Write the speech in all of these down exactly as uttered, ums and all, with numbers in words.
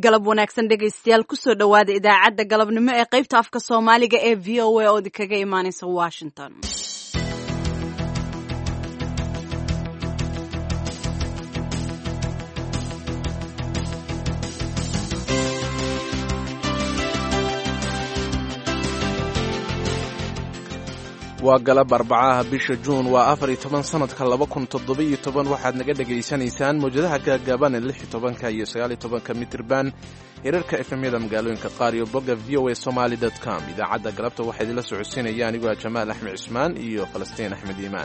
galab wanaagsan dhegaystayaal kusoo dhowaada idaacadda galabnimo ee qaybta afka soomaaliga ee v o a oo idinkaga imaanaysa washington. waa galab arbacaha bisha juun waa afar iyo toban sanadka laba kun toddoba iyo toban waxaad naga dhegaysanaysaan mawjadaha gaagaaban ee lix iyo tobanka iyo sagaal iyo tobanka mitirban hirarka efemyada magaalooyinka qaar iyo bogga v o a somaly dot com. idaacadda galabta waxaa idinla socodsiinaya anigoo ah jamaal axmed cismaan iyo falastiin axmed iimaan.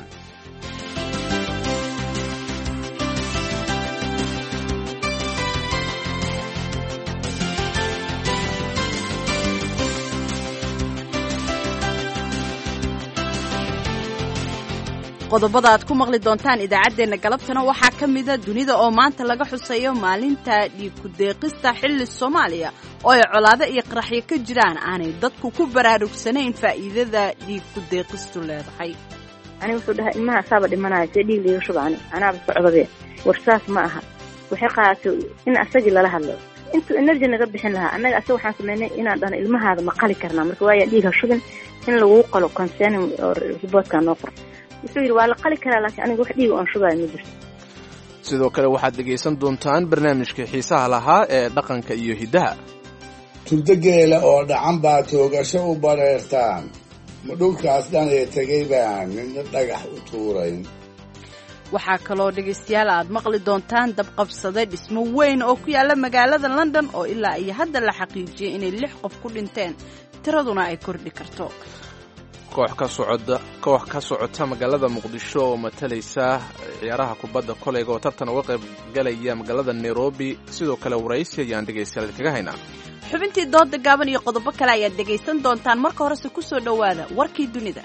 qodobada aad ku maqli doontaan idaacaddeenna galabtana waxaa ka mida dunida oo maanta laga xuseeyo maalinta dhiig ku deeqista xilli Soomaaliya oo ay colaado iyo qaraxyo ka jiraan aanay dadku ku baraarugsanayn faa'iidada dhiig ku deeqistu leedahay. ani wuxuu dhahay ilmaha saaba dhimanaya si dhiig liiga shubaani anaaba socodade warsaas ma aha waxay qaato in asagii lala hadlo intuu energy naga bixin lahaa annaga asaga waxaan sameynay inaan dhana ilmahaada ma qali karnaa marka waaya dhiiga shubin in lagu qalo concerning reportka noo qor wuxuu yiri waa la qali karaa laakiin aniga wax dhiig aan shubaay ma jirto. sidoo kale waxaad dhegaysan doontaan barnaamijka xiisaha lahaa ee dhaqanka iyo hiddaha. turdageela oo dhacan baa toogasho u bareertaan ma dhulkaas dhan ee tegay baan midna dhagax u tuurayn. waxaa kaloo dhegaystayaal aad maqli doontaan dabqabsade dhismo weyn oo ku yaala magaalada London oo ilaa iyo hadda la xaqiijiyay inay lix qof ku dhinteen tiraduna ay kordhi karto. koox ka socda koox ka socota magaalada Muqdisho oo matalaysa ciyaaraha kubadda koleyga oo tartan uga qayb galaya magaalada Nairobi sidoo kale waraysi ayaan dhegaystayaal kaga haynaa. xubintii dooda gaaban iyo qodobo kale ayaad dhegaysan doontaan marka horese ku soo dhowaada warkii dunida.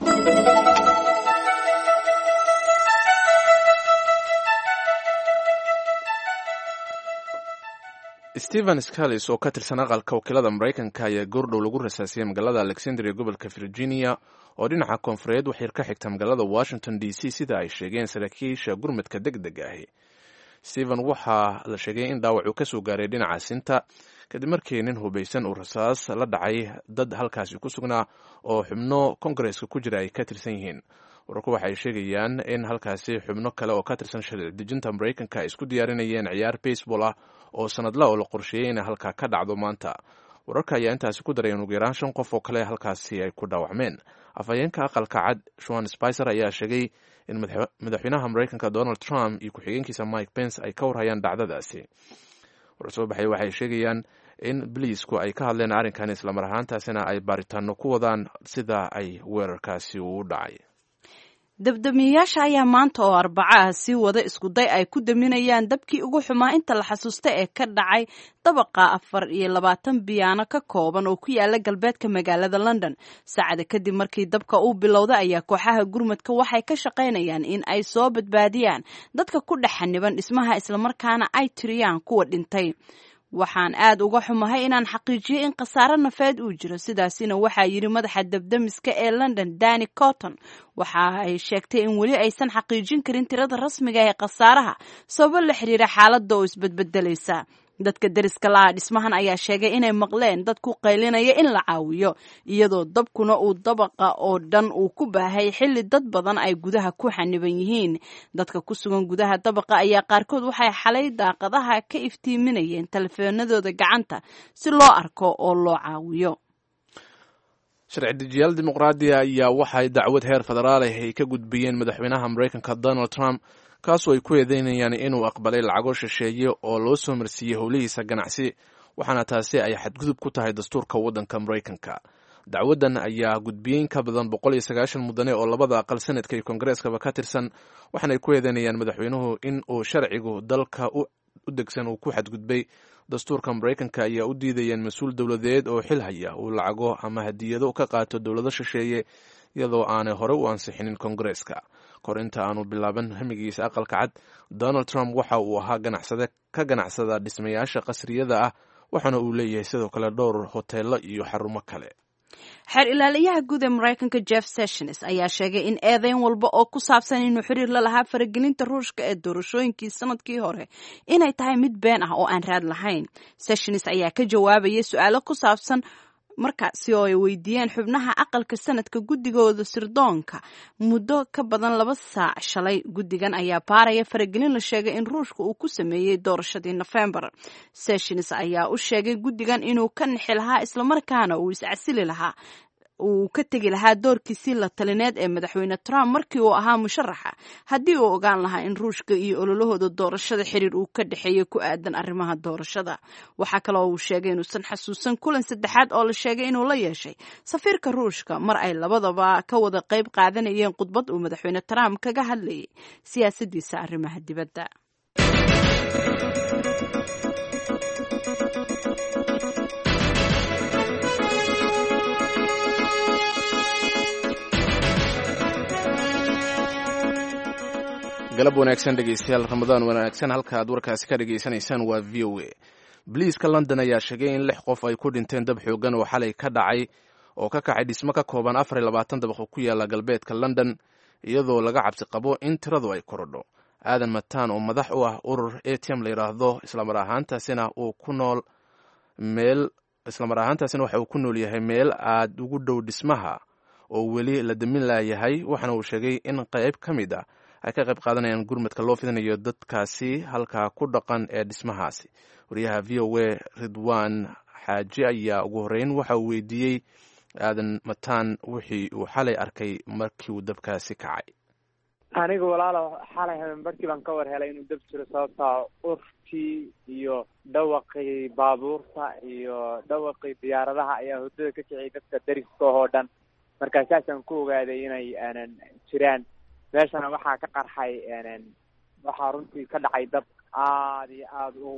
Stephen Scalise oo ka tirsan aqalka wakiilada Mareykanka ayaa goordhow lagu rasaasiyay magaalada Alexandria gobolka Virginia oo dhinaca koonfureed waxay ka xigta magaalada Washington D C sida ay sheegeen saraakiisha gurmadka degdega ah. Stephen waxaa la sheegay in dhaawac uu ka soo gaaray dhinaca sinta kadib markii nin hubeysan uu rasaas la dhacay dad halkaasi ku sugnaa oo xubno Congress-ka ku jira ay ka tirsan yihiin. wararku waxay sheegayaan in halkaasi xubno kale oo ka tirsan sharci dejinta Mareykanka ay isku diyaarinayeen ciyaar baseball ah oo sanadla oo la qorsheeyay in halka ka dhacdo maanta. wararka ayaa intaasi ku daray in ugu yaraan shan qof oo kale halkaasi ay ku dhaawacmeen. afhayeenka aqalka cad Sean Spicer ayaa sheegay in madaxweynaha Mareykanka Donald Trump iyo ku-xigeenkiisa Mike Pence ay ka warhayaan dhacdadaasi. warar soo baxay waxay sheegayaan in booliisku ay ka hadleen arrinkan isla mar ahaantaasina ay baaritaano ku wadaan sida ay weerarkaasi u dhacay. dabdamiyayaasha ayaa maanta oo arbacaha sii wada iskuday ay ku daminayaan dabkii ugu xumaa inta la xasuusta ee ka dhacay dabaqa afar iyo labaatan biyaano ka kooban oo ku yaala galbeedka magaalada London. saacada kadib markii dabka uu bilowday ayaa kooxaha gurmadka waxay ka shaqaynayaan in ay soo badbaadiyaan dadka ku dhex xaniban dhismaha islamarkaana ay tiriyaan kuwa dhintay. waxaan aad uga xumahay inaan xaqiijiyo in khasaare nafeed uu jiro sidaasina waxaa yiri madaxa dabdamiska ee London Danny Cotton. waxa ay sheegtay in weli aysan xaqiijin karin tirada rasmiga ee khasaaraha sababo la xiriira xaaladda oo isbedbedelaysa. dadka deriska laha dhismahan ayaa sheegay inay maqleen dad ku qaylinaya in la caawiyo iyadoo dabkuna uu dabaqa oo dhan uu ku baahay xilli dad badan ay gudaha ku xaniban yihiin. dadka ku sugan gudaha dabaqa ayaa qaarkood waxay xalay daaqadaha ka iftiiminayeen telefoonadooda gacanta si loo arko oo loo caawiyo. sharci dejiyaal dimuqraadiya ayaa waxay dacwad heer federaal ah ay ka gudbiyeen madaxweynaha Mareykanka Donald Trump kaasoo ay ku eedeynayaan inuu aqbalay lacago shisheeye oo loo soo marsiiyey howlihiisa ganacsi waxaana taasi ay xadgudub ku tahay dastuurka waddanka Mareykanka. dacwadan ayaa gudbiyeen ka badan boqol iyo sagaashan mudane oo labada aqal sanadka iyo Kongareskaba ka tirsan waxaana ay ku eedeynayaan madaxweynuhu in uu sharcigu dalka u degsan uu ku xadgudbay dastuurka Mareykanka ayaa u diidayeen mas-uul dowladeed oo xil haya uu lacago ama hadiyado ka qaato dowlado shisheeye iyadoo aanay hore u ansixinin Kongareska. kor inta aanu bilaaban hamigiisa aqalka cad Donald Trump waxa uu ahaa ganacsade ka ganacsada dhismayaasha qasriyada ah waxaana uu leeyahay sidoo kale dhowr hoteelo iyo xarumo kale. xeer ilaaliyaha guud ee maraykanka Jeff Sessions ayaa sheegay in eedeyn walba oo ku saabsan inuu xiriir la lahaa faragelinta ruushka ee doorashooyinkii sanadkii hore inay tahay mid been ah oo aan raad lahayn. Sessions ayaa ka jawaabayay su-aalo ku saabsan markaasi oo ay weydiiyeen xubnaha aqalka sanadka guddigooda sirdoonka muddo ka badan laba saac shalay. Guddigan ayaa baaraya faragelin la sheegay in ruushka uu ku sameeyey doorashadii Nofembar. Sessions ayaa u sheegay guddigan inuu ka nixi lahaa islamarkaana uu iscasili lahaa uu ka tegi lahaa doorkiisii la talineed ee madaxweyne Trump markii uu ahaa musharaxa haddii uu ogaan lahaa in ruushka iyo ololahooda doorashada xiriir uu ka dhexeeyo ku aadan arrimaha doorashada. Waxaa kaloo uu sheegay inuusan xasuusan kulan saddexaad oo la sheegay inuu la yeeshay safiirka ruushka mar ay labadaba ka wada qayb qaadanayeen khudbad uu madaxweyne Trump kaga hadlayay siyaasadiisa arrimaha dibadda. galab wanaagsan dhegeystayaal, ramadaan wanaagsan. halka aad warkaasi ka dhegaysanaysaan waa v o a. Booliiska London ayaa sheegay in lix qof ay ku dhinteen dab xoogan oo xalay ka dhacay oo ka kacay dhismo ka kooban afar iyo labaatan dabaq oo ku yaala galbeedka London, iyadoo laga cabsi qabo in tiradu ay korodho. Aadan Mataan oo madax u ah urur A T M la yiraahdo islamar ahaantaasina uu ku nool meel islamar ahaantaasina waxa uu ku nool yahay meel aad ugu dhow dhismaha oo weli la damin laayahay, waxaana uu sheegay in qayb ka mid ah ay ka qayb qaadanayaan gurmadka loo fidinayo dadkaasi halkaa ku dhaqan ee dhismahaasi. wariyaha v o a Ridwaan Xaaji ayaa ugu horreyn waxa uu weydiiyey Aadan Mataan wixii uu xalay arkay markii uu dabkaasi kacay. anigu walaalo xalay habeenbarkii baan ka war helay inuu dab jiro sababtaa urtii iyo dhawaqii baabuurta iyo dhawaqii diyaaradaha ayaa hurdada ka kiciyay dadka dariska oo dhan. markaa saasaan ku ogaaday inay aanan jiraan. meeshana waxaa ka qarxay waxaa runtii ka dhacay dab aad iyo aad u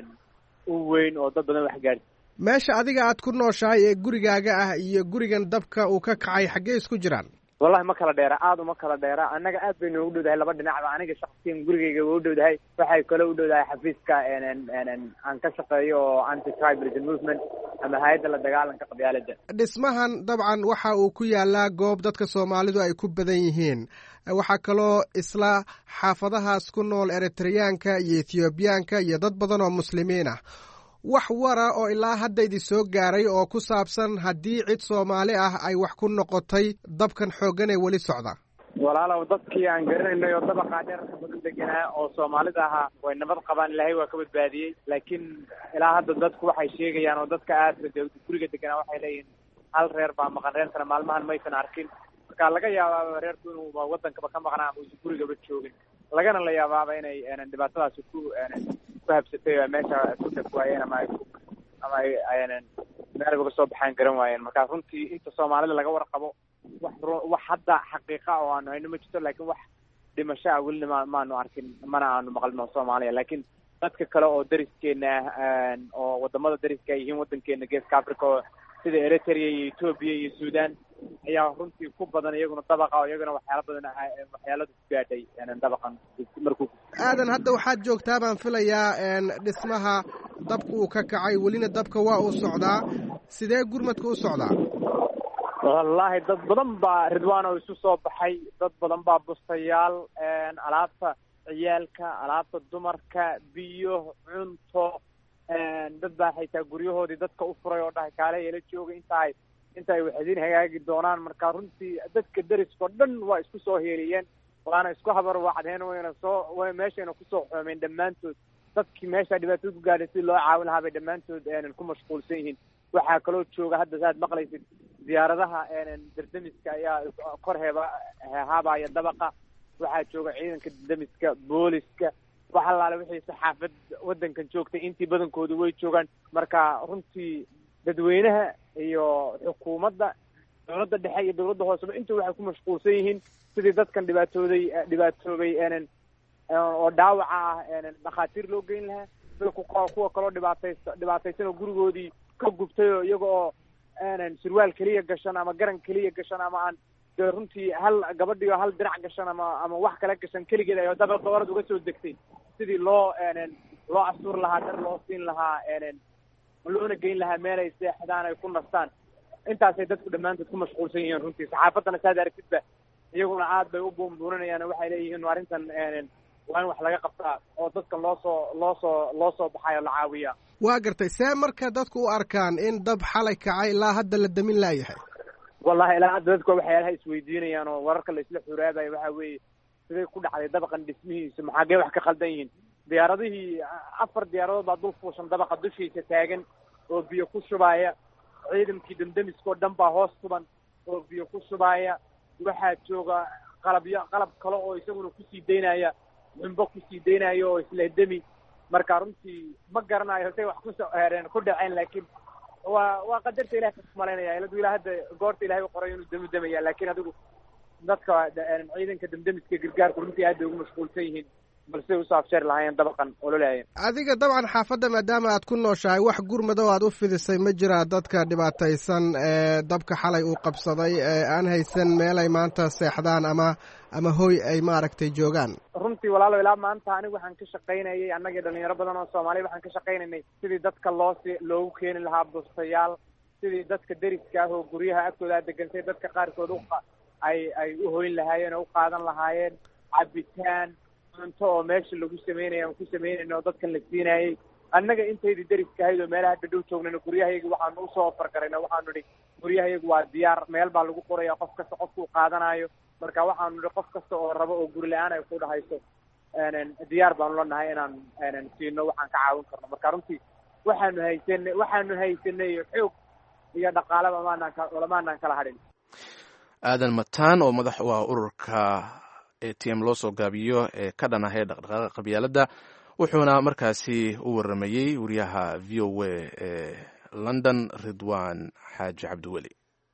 u weyn oo dad badan wax gaadhsiiyay. meesha adiga aad ku nooshahay ee gurigaaga ah iyo gurigan dabka uu ka kacay xaggee isku jiraan? wallahi ma kala dheera, aad uma kala dheera. annaga aad bay noogu dhowdahay laba dhinacba. aniga shaksiyan gurigayga waa u dhowdahay, waxay kale u dhowdahay xafiiska aan ka shaqeeyo oo anti tribalism movement ama hay-adda la dagaalanka qabyaalada. dhismahan dabcan waxa uu ku yaalaa goob dadka Soomaalidu ay ku badan yihiin. waxaa kaloo isla xaafadahaas ku nool Eritreyaanka iyo Ethiobiyaanka iyo dad badan oo muslimiin ah. wax wara oo ilaa hadda idin soo gaaray oo ku saabsan haddii cid Soomaali ah ay wax ku noqotay dabkan xooggan ee weli socda? walaalow dadkii aan garanaynay oo dabaqaa dheerka badan deganaa oo Soomaalida ahaa way nabad qabaan, ilaahay waa ka badbaadiyey. laakiin ilaa hadda dadku waxay sheegayaan oo dadka aad guriga deganaa waxay leeyihiin hal reer baa maqan, reerkana maalmahan maysan arkin. marka laga yaabaa reerku inuu wadankaba ka maqnaa ama uusan gurigaba joogin, lagana la yaabaaba inay dhibaatadaasi ku ku habsatay oo meesha ku dhaf waayeen ama ay ama ay meel uga soo baxaan garan waayeen. marka runtii inta Soomaalida laga warqabo wax wax hadda xaqiiqa oo aanu hayno ma jirto, laakiin wax dhimasho ah weli ma maanu arkin, mana aanu maqalno Soomaaliya. laakiin dadka kale oo dariskeena ah oo wadamada dariska ay yihiin wadankeena Geeska Afrika sida Eritrea iyo Ethiopia iyo Sudan ayaa runtii ku badan iyaguna dabaqa oo iyaguna waxyaalo badan waxyaalada ku gaadhay inaan dabaqan markuu. aadan hadda waxaad joogtaa baan filayaa dhismaha dabka uu ka kacay, welina dabka waa uu socdaa. sidee gurmadka u socdaa? wallaahi dad badan baa Ridwaan oo isu soo baxay, dad badan baa bustayaal, alaabta ciyaalka, alaabta dumarka, biyo, cunto, dad baa xitaa guryahoodii dadka u furay oo dhahay kaale ila jooga intaay inta ay waxdiin hagaagi doonaan. marka runtii dadka dariska oo dhan waa isku soo heeliyeen, waana isku habar wacdeen, wayna soo way meeshayna ku soo xoomeen dhammaantood. dadkii meesha dhibaato ku gaadhay si loo caawin lahaa bay dhammaantood ku mashquulsan yihiin. waxaa kaloo jooga hadda saad maqlaysid diyaaradaha dardamiska ayaa kor heeba heehaabaya dabaqa. waxaa jooga ciidanka dardamiska, booliska, wax allaale wixii saxaafad wadankan joogtay intii badankoodu way joogaan. marka runtii dadweynaha iyo xukuumadda, dowladda dhexe iyo dowladda hooseba intuu waxay ku mashquulsan yihiin sidii dadkan dhibaatooday dhibaatoobay oo dhaawaca ah dhakhaatiir loo geyn lahaa, sida kuwa kaloo dhibaataysa dhibaataysan oo gurigoodii ka gubtay oo iyaga oo surwaal keliya gashan ama garan keliya gashan ama aan dee runtii hal gabadhii oo hal dirac gashan ama ama wax kala gashan keligeed ay dabaqa orad uga soo degtay sidii loo loo astuur lahaa, dar loo siin lahaa, loona geyn lahaa meel ay seexdaan ay ku nastaan. intaasay dadku dhammaantood ku mashquulsan yihiin runtii saxaafaddana saad aragtidba iyaguna aad bay u buunbuuninayaan waxay leeyihiin arrintan waa in wax laga qabtaa oo dadkan loo soo loo soo loo soo baxayo la caawiya. waa gartay see marka dadku u arkaan in dab xalay kacay ilaa hadda la damin laayahay? wallahi ilaa hadda dadku waxyaalaha isweydiinayaan oo wararka la isla xuraabayo waxa weeye siday ku dhacday dabaqan dhismihiisa maxaagee wax ka khaldan yihiin. diyaaradihii afar diyaaradood baa dul fuushan dabaqa dushiisa taagan oo biyo ku shubaaya, ciidankii damdamiskao dhan baa hoos suban oo biyo ku shubaaya, waxaa jooga qalabyo qalab kale oo isaguna kusii daynaya xumbo kusii daynaya oo isla demi. marka runtii ma garanayo say wax kusoo heereen ku dhaceen laakiin waa waa qadarta ilahay kasmalaynaya iladu ilaa hadda goorta ilahay u qoray inuu dami damaya laakiin adigu dadka ciidanka damdamiska gargaarku runtii aad bay ugu mashquulsan yihiin balse usoo afsheeri lahaayeen dabaqan ololaayeen. adiga dabcan xaafadda maadaama aad ku nooshahay wax gurmado aad u fidisay ma jiraa dadka dhibaataysan ee dabka xalay uu qabsaday ee aan haysan meel ay maanta seexdaan ama ama hoy ay maaragtay joogaan? runtii walaalo ilaa maanta anigu waxaan ka shaqaynayay annagii dhalinyaro badan oo soomaaliya waxaan ka shaqaynaynay sidii dadka loosi loogu keeni lahaa bustayaal, sidii dadka deriska ah oo guryaha agtooda degantay dadka qaarkood u ay ay u hoyn lahaayeen oo u qaadan lahaayeen cabitaan cunto oo meesha lagu sameynaya aan ku sameynayno oo dadkan la siinayay. annaga intaydii deriska ahayd oo meelaha dhadhow joognayno guryahayaga waxaanu usoo ofar garayna waxaanu idhi guryahayagu waa diyaar, meel baa lagu qoraya qof kasta qofkuu qaadanayo. marka waxaanu idhi qof kasta oo rabo oo guri la-aan ay ku dhahayso diyaar baanu la nahay inaan siino waxaan ka caawin karno. marka runtii waxaanu haysanay waxaanu haysanay xoog iyo dhaqaalaba maanaan lamaanaan kala hadhin. aadan mataan oo madax u ah ururka a t m loo soo gaabiyo ee ka dhan ahee dhaqdhaqaaqa qabyaaladda wuxuuna markaasi u waramayey wariyaha v o a ee london ridwan xaaji cabdiweli.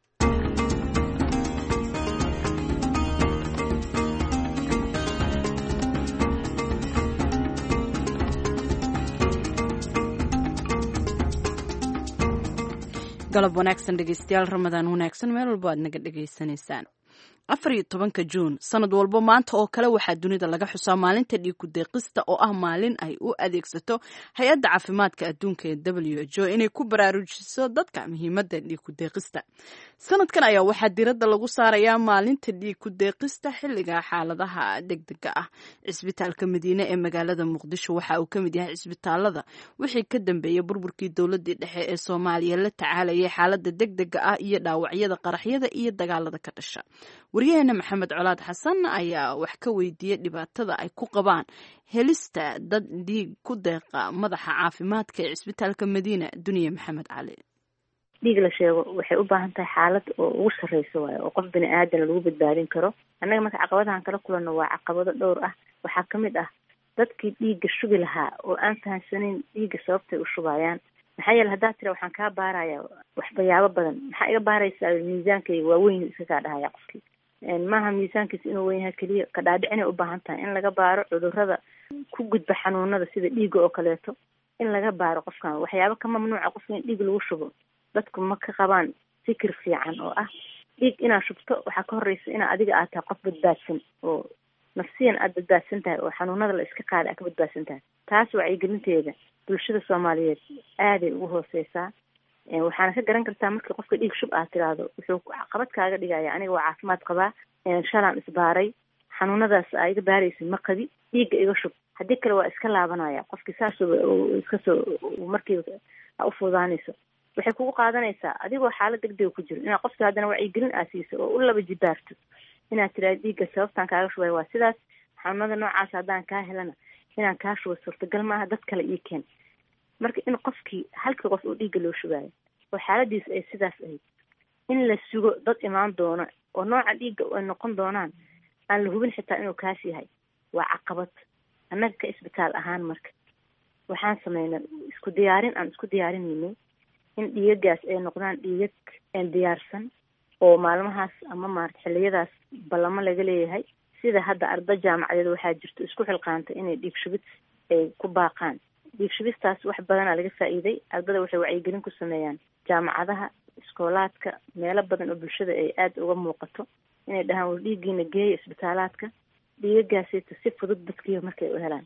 galab wanaagsan dhegeystayaal, ramadaan wanaagsan meel walbo aad naga dhegaysanaysaan. afar iyo tobanka juun sanad walbo maanta oo kale waxaa dunida laga xusaa maalinta dhiig ku deeqista oo ah maalin ay u adeegsato hay-adda caafimaadka adduunka ee w h o inay ku baraarujiso dadka muhiimadda dhiig ku deeqista. sanadkan ayaa waxaa diradda lagu saarayaa maalinta dhiig ku deeqista xilliga xaaladaha degdega ah. cisbitaalka madiine ee magaalada muqdisho waxa uu ka mid yahay cisbitaalada wixii ka dambeeyay burburkii dowladii dhexe ee soomaaliya la tacaalayay xaalada degdega ah iyo dhaawacyada qaraxyada iyo dagaalada ka dhasha. waryaheena maxamed colaad xasan ayaa wax ka weydiiyey dhibaatada ay ku qabaan helista dad dhiig ku deeqa madaxa caafimaadka ee cisbitaalka madiina duniya maxamed cali. dhiig la sheego waxay u baahan tahay xaalad oo ugu sarreysa waayo oo qof bini aadan lagu badbaadin karo. annaga marka caqabadahan kala kulanno waa caqabado dhowr ah. waxaa ka mid ah dadkii dhiigga shubi lahaa oo aan fahamsanayn dhiigga sababtay u shubayaan. maxaa yeele haddaad tira waxaan kaa baaraya waxbayaabo badan, maxaa iga baaraysaa miisaankayga waa weyn iska kaa dhahaya qofkii. maaha miisaankiisa inuu weyn yahay keliya ka dhaadhicinay u baahan tahay in laga baaro cudurrada ku gudba xanuunada sida dhiigga oo kaleeto, in laga baaro qofkan waxyaabo ka mamnuuca qofka in dhiig lagu shubo. dadku ma ka qabaan fikir fiican oo ah dhiig inaad shubto waxaa ka horreysa inaa adiga aad tahay qof badbaadsan oo nafsiyan aad badbaadsan tahay oo xanuunada la iska qaada aad ka badbaadsan tahay. taas wacyigelinteeda bulshada soomaaliyeed aaday ugu hooseysaa. waxaana ka garan kartaa markii qofka dhiig shub aad tiraahdo wuxuu caqabad kaaga dhigaya aniga waa caafimaad qabaa, shalaan isbaaray, xanuunadaas aa iga baaraysa ma qabi, dhiigga iga shub. haddii kale waa iska laabanaya qofkii saas iska soo markiiba a u fuudaanayso. waxay kugu qaadanaysaa adigoo xaalad degdega ku jiro inaad qofkii haddana wacyigelin aa siiso oo u laba jibaarto inaad tiraahdo dhiigga sababtaan kaaga shubay waa sidaas, xanuunada noocaas haddaan kaa helana inaan kaa shubo suurtagal maaha, dad kale ii keen. marka in qofkii halkii qof uu dhiigga loo shubaayo oo xaaladiisa ay sidaas ahayd in la sugo dad imaan doona oo nooca dhiigga ay noqon doonaan aan la hubin xitaa inuu kaas yahay waa caqabad. annaga ka isbitaal ahaan marka waxaan sameynay isku diyaarin aan isku diyaarinaynay in dhiigagaas ay noqdaan dhiigag diyaarsan oo maalmahaas ama maarata xilliyadaas ballamo laga leeyahay. sida hadda arda jaamacadeed waxaa jirto isku xilqaantay inay dhiig shubid ay ku baaqaan. dhiig shubistaas wax badanaa laga faa'iiday. ardada waxay wacyigelin ku sameeyaan jaamacadaha, iskoolaadka, meelo badan oo bulshada ay aada uga muuqato inay dhahaan war dhiiggiina geeya isbitaalaadka. dhiigagaasita si fudud dadkiiba markay u helaan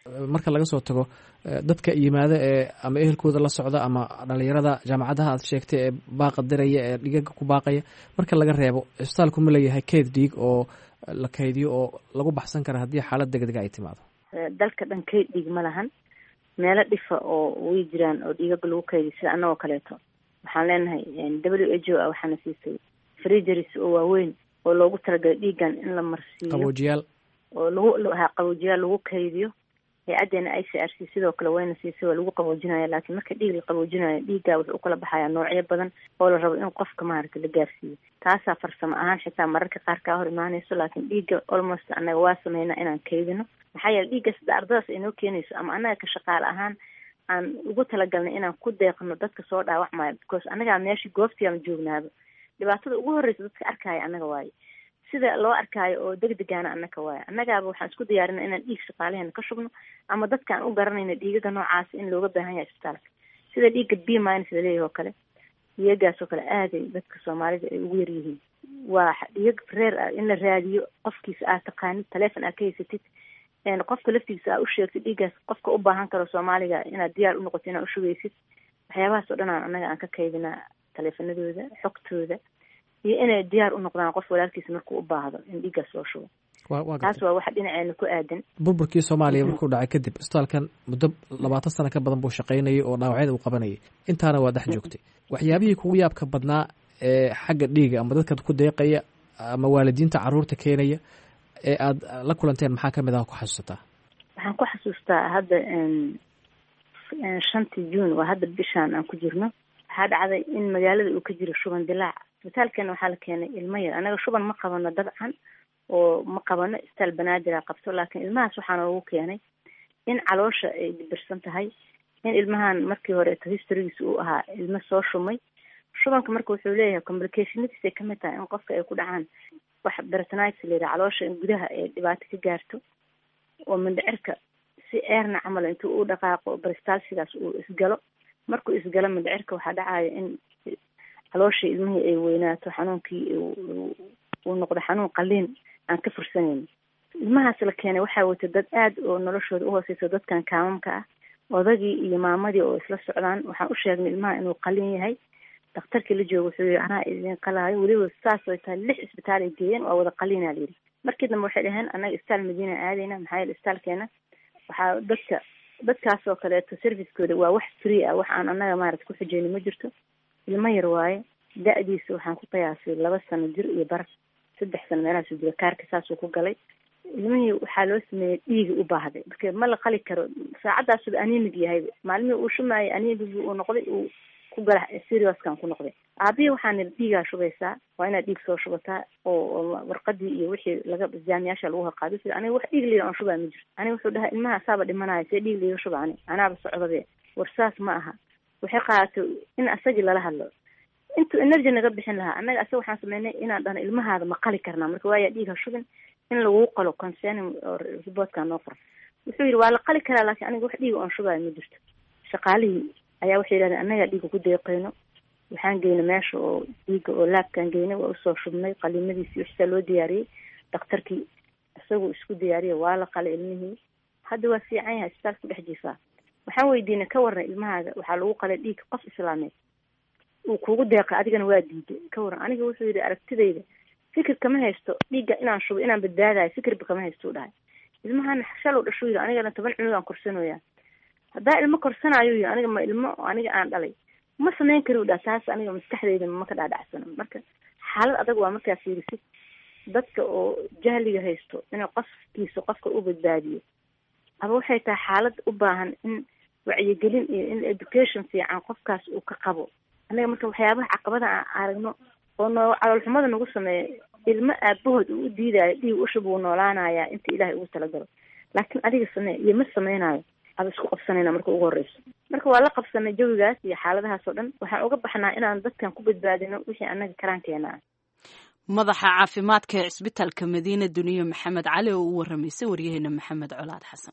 marka laga soo tago dadka yimaada ee ama ehelkooda la socda ama dhalinyarada jaamacadaha aad sheegtay ee baaqa diraya ee dhigaga ku baaqaya, marka laga reebo isbitaalku ma leeyahay keyd dhiig oo la kaydiyo oo lagu baxsan kara haddii xaalad degdega ay timaado? dalka dhan keyd dhiig ma lahan, meelo dhifa oo way jiraan oo dhiigaga lagu kaydiyo sida annagoo kaleeto. waxaan leenahay w h o a waxaana siisay freegeries oo waaweyn oo loogu talagalay dhiigan in la marsiiyo, qaboojiyaal oo lagu ha qaboojiyaal lagu kaydiyo. hay-adeena i c r c sidoo kale wayna siisay, waa lagu qaboojinaya. laakiin marka dhiig la qaboojinayo dhiigga wuxuu u kala baxayaa noocyo badan oo la rabo in qofka maaragta la gaarsiiyo. taasaa farsamo ahaan xitaa mararka qaar kaa hor imaanayso, laakiin dhiigga almost annaga waa sameynaa inaan kaydino. maxaa yeele dhiigga sida ardadaas inoo keenayso ama annaga ka shaqaale ahaan aan ugu talagalnay inaan ku deeqno dadka soo dhaawacmaayo, because annagaa meeshii goobtiiaan joognaaba. dhibaatada ugu horreysa dadka arkaayo annaga waaye, sida loo arkaayo oo degdegaana annaka waayo. annagaaba waxaan isku diyaarina inaan dhiig shaqaalaheena ka shubno ama dadkaan u garanayna dhiigaga noocaas in looga baahan yahay isbitaalka, sida dhiigga b minus laleeyahay oo kale. dhiigagaas oo kale aaday dadka soomaalida ay ugu yar yihiin. waa dhiigag reer ah in la raadiyo, qofkiisa aad taqaanid, taleefon aad ka haysatid, qofka laftigiisa aa u sheegtid dhiiggaas qofka u baahan karo soomaaliga inaad diyaar u noqoto inaad ushugaysid. waxyaabahaas oo dhan aan annaga aan ka kaydinaa taleefanadooda, xogtooda, iyo inay diyaar u noqdaan qof walaalkiisa markuu u baahdo in dhiiggaas loo shubo. taas waa waxa dhinaceena ku aadan. burburkii soomaaliya markuu dhacay kadib isbitaalkan muddo labaatan sano ka badan buu shaqaynayay oo dhaawacyada uu qabanayay, intaana waa dhex joogtay. waxyaabihii kugu yaabka badnaa ee xagga dhiiga ama dadka ku deeqaya ama waalidiinta caruurta keenaya ee aad la kulanteen maxaa kamid ah ku xasuusataa? waxaan ku xasuustaa hadda shantii juun, waa hadda bishaan aan ku jirno, waxaa dhacday in magaalada uu ka jiro shuban dilaac. isbitaalkeena waxaa la keenay ilmo yar. anaga shuban ma qabano dabcan oo ma qabano, isbitaal banaadir qabto, laakiin ilmahaas waxaa noogu keenay in caloosha ay dibirsan tahay, in ilmahan markii horeeto historygiisa uu ahaa ilmo soo shumay. shubanka marka wuxuu leeyahay complicationadiisay kamid tahay in qofka ay ku dhacaan wax peritonitis la yidhaha, caloosha in gudaha ay dhibaato ka gaarto oo mindhicirka si eerna camal intuu u dhaqaaqo peristalsigaas uu isgalo. markuu isgalo mindhicirka waxaa dhacayo in calooshii ilmihii ay weynaato, xanuunkii uu noqdo xanuun qaliin aan ka fursanayno. ilmahaas la keenay waxaa wata dad aad oo noloshooda uhooseyso, dadkan kaamamka ah, odagii iyo maamadii oo isla socdaan. waxaan u sheegnay ilmaha inuu qalin yahay. daktarkii la jooga wuxuu yihi anaa idin qalaayo, weliba saas ay tahay lix isbitaal ay geeyeen, waa wada qaliinaa la yidhi. markii dambe waxay dhaheen annaga isbitaal madiina aadayna, maxaa yeele isbitaalkeena waxaa dadka dadkaas oo kaleeto servicekooda waa wax free ah, wax aan annaga maarata ku xujeyni ma jirto. ilmo yar waaye, da-diisa waxaan ku qiyaasay laba sano jir iyo bar, saddex sano meelahaasu jira. kaarka saasuu ku galay. ilmihii waxaa loo sameeyey dhiigi u baahday, marka ma la qali karo. saacadaasuba anemig yahay, maalmihii uu shumaayay anemigi uu noqday, uu ku gala serioskan ku noqday. aabihii waxaan niri dhiigaa shubaysaa, waa inaad dhiig soo shubataa oo warqadii iyo wixii laga jaamiyaasha lagu horqaado. sida aniga wax dhiig liya aan shubaa ma jirto. aniga wuxuu dhahay ilmaha asaaba dhimanayo, see dhiig liiga shuba ani anaaba socdabe. war saas ma aha. waxay qaadato in asagii lala hadlo, intuu energy naga bixin lahaa. annaga asaga waxaan sameynay inaan dhahno ilmahaada ma qali karnaa, marka waaya dhiig ha shubin, in lagu qalo concerning reportka noo qora. wuxuu yidhi waa la qali karaa, laakiin aniga wax dhiiga oon shubaayo ma jirto. shaqaalihii ayaa waxay yidhahdeen annagaa dhiiga ku deeqeyno. waxaan geynay meesha oo dhiiga oo laabkaan geynay, waa usoo shubnay qaliimadiisii wixisaa loo diyaariyey. daktarkii isaguu isku diyaariyey, waa la qalay ilmihii. hadda waa fiican yahay, isbitaalka ku dhex jiifaa. waxaan weydiinay ka warran ilmahaaga waxaa lagu qalay dhiig qof islaameed uu kugu deeqay, adigana waa diiday, ka warran. aniga wuxuu yidhi aragtidayda fikir kama haysto dhiigga inaan shubo inaan badbaadayo, fikirba kama haysto u dhahay. ilmahana shalow dhashuu yidhi anigana toban cunug aan korsanoyaa. haddaa ilmo korsanayo yidhi aniga ma ilmo aniga aan dhalay ma samayn kari u dhaha. taas aniga maskaxdayda ma ka dhaadhacsano. marka xaalad adag waa markaa fiirisid dadka oo jahliga haysto inay qofkiisa qofka u badbaadiyo, aba waxay tahay xaalad u baahan in wacyigelin iyo in education fiican qofkaas uu ka qabo. anaga marka waxyaabaha caqabada aan aragno oo noo caloolxumada nagu sameeya, ilmo aabahood uu u diidaayo dhiig ushub uu noolaanayaa inta ilaahay ugu talagalo, laakiin adiga samee iyo ma samaynayo, aba isku qabsanayna marka ugu horeyso. marka waa la qabsanay jawigaas iyo xaaladahaas oo dhan. waxaan uga baxnaa inaan dadkan ku badbaadino wixii annaga karaankeena ah. madaxa caafimaadka ee cisbitaalka madiina duniye maxamed cali oo u waramaysay waryaheena maxamed colaad xasan.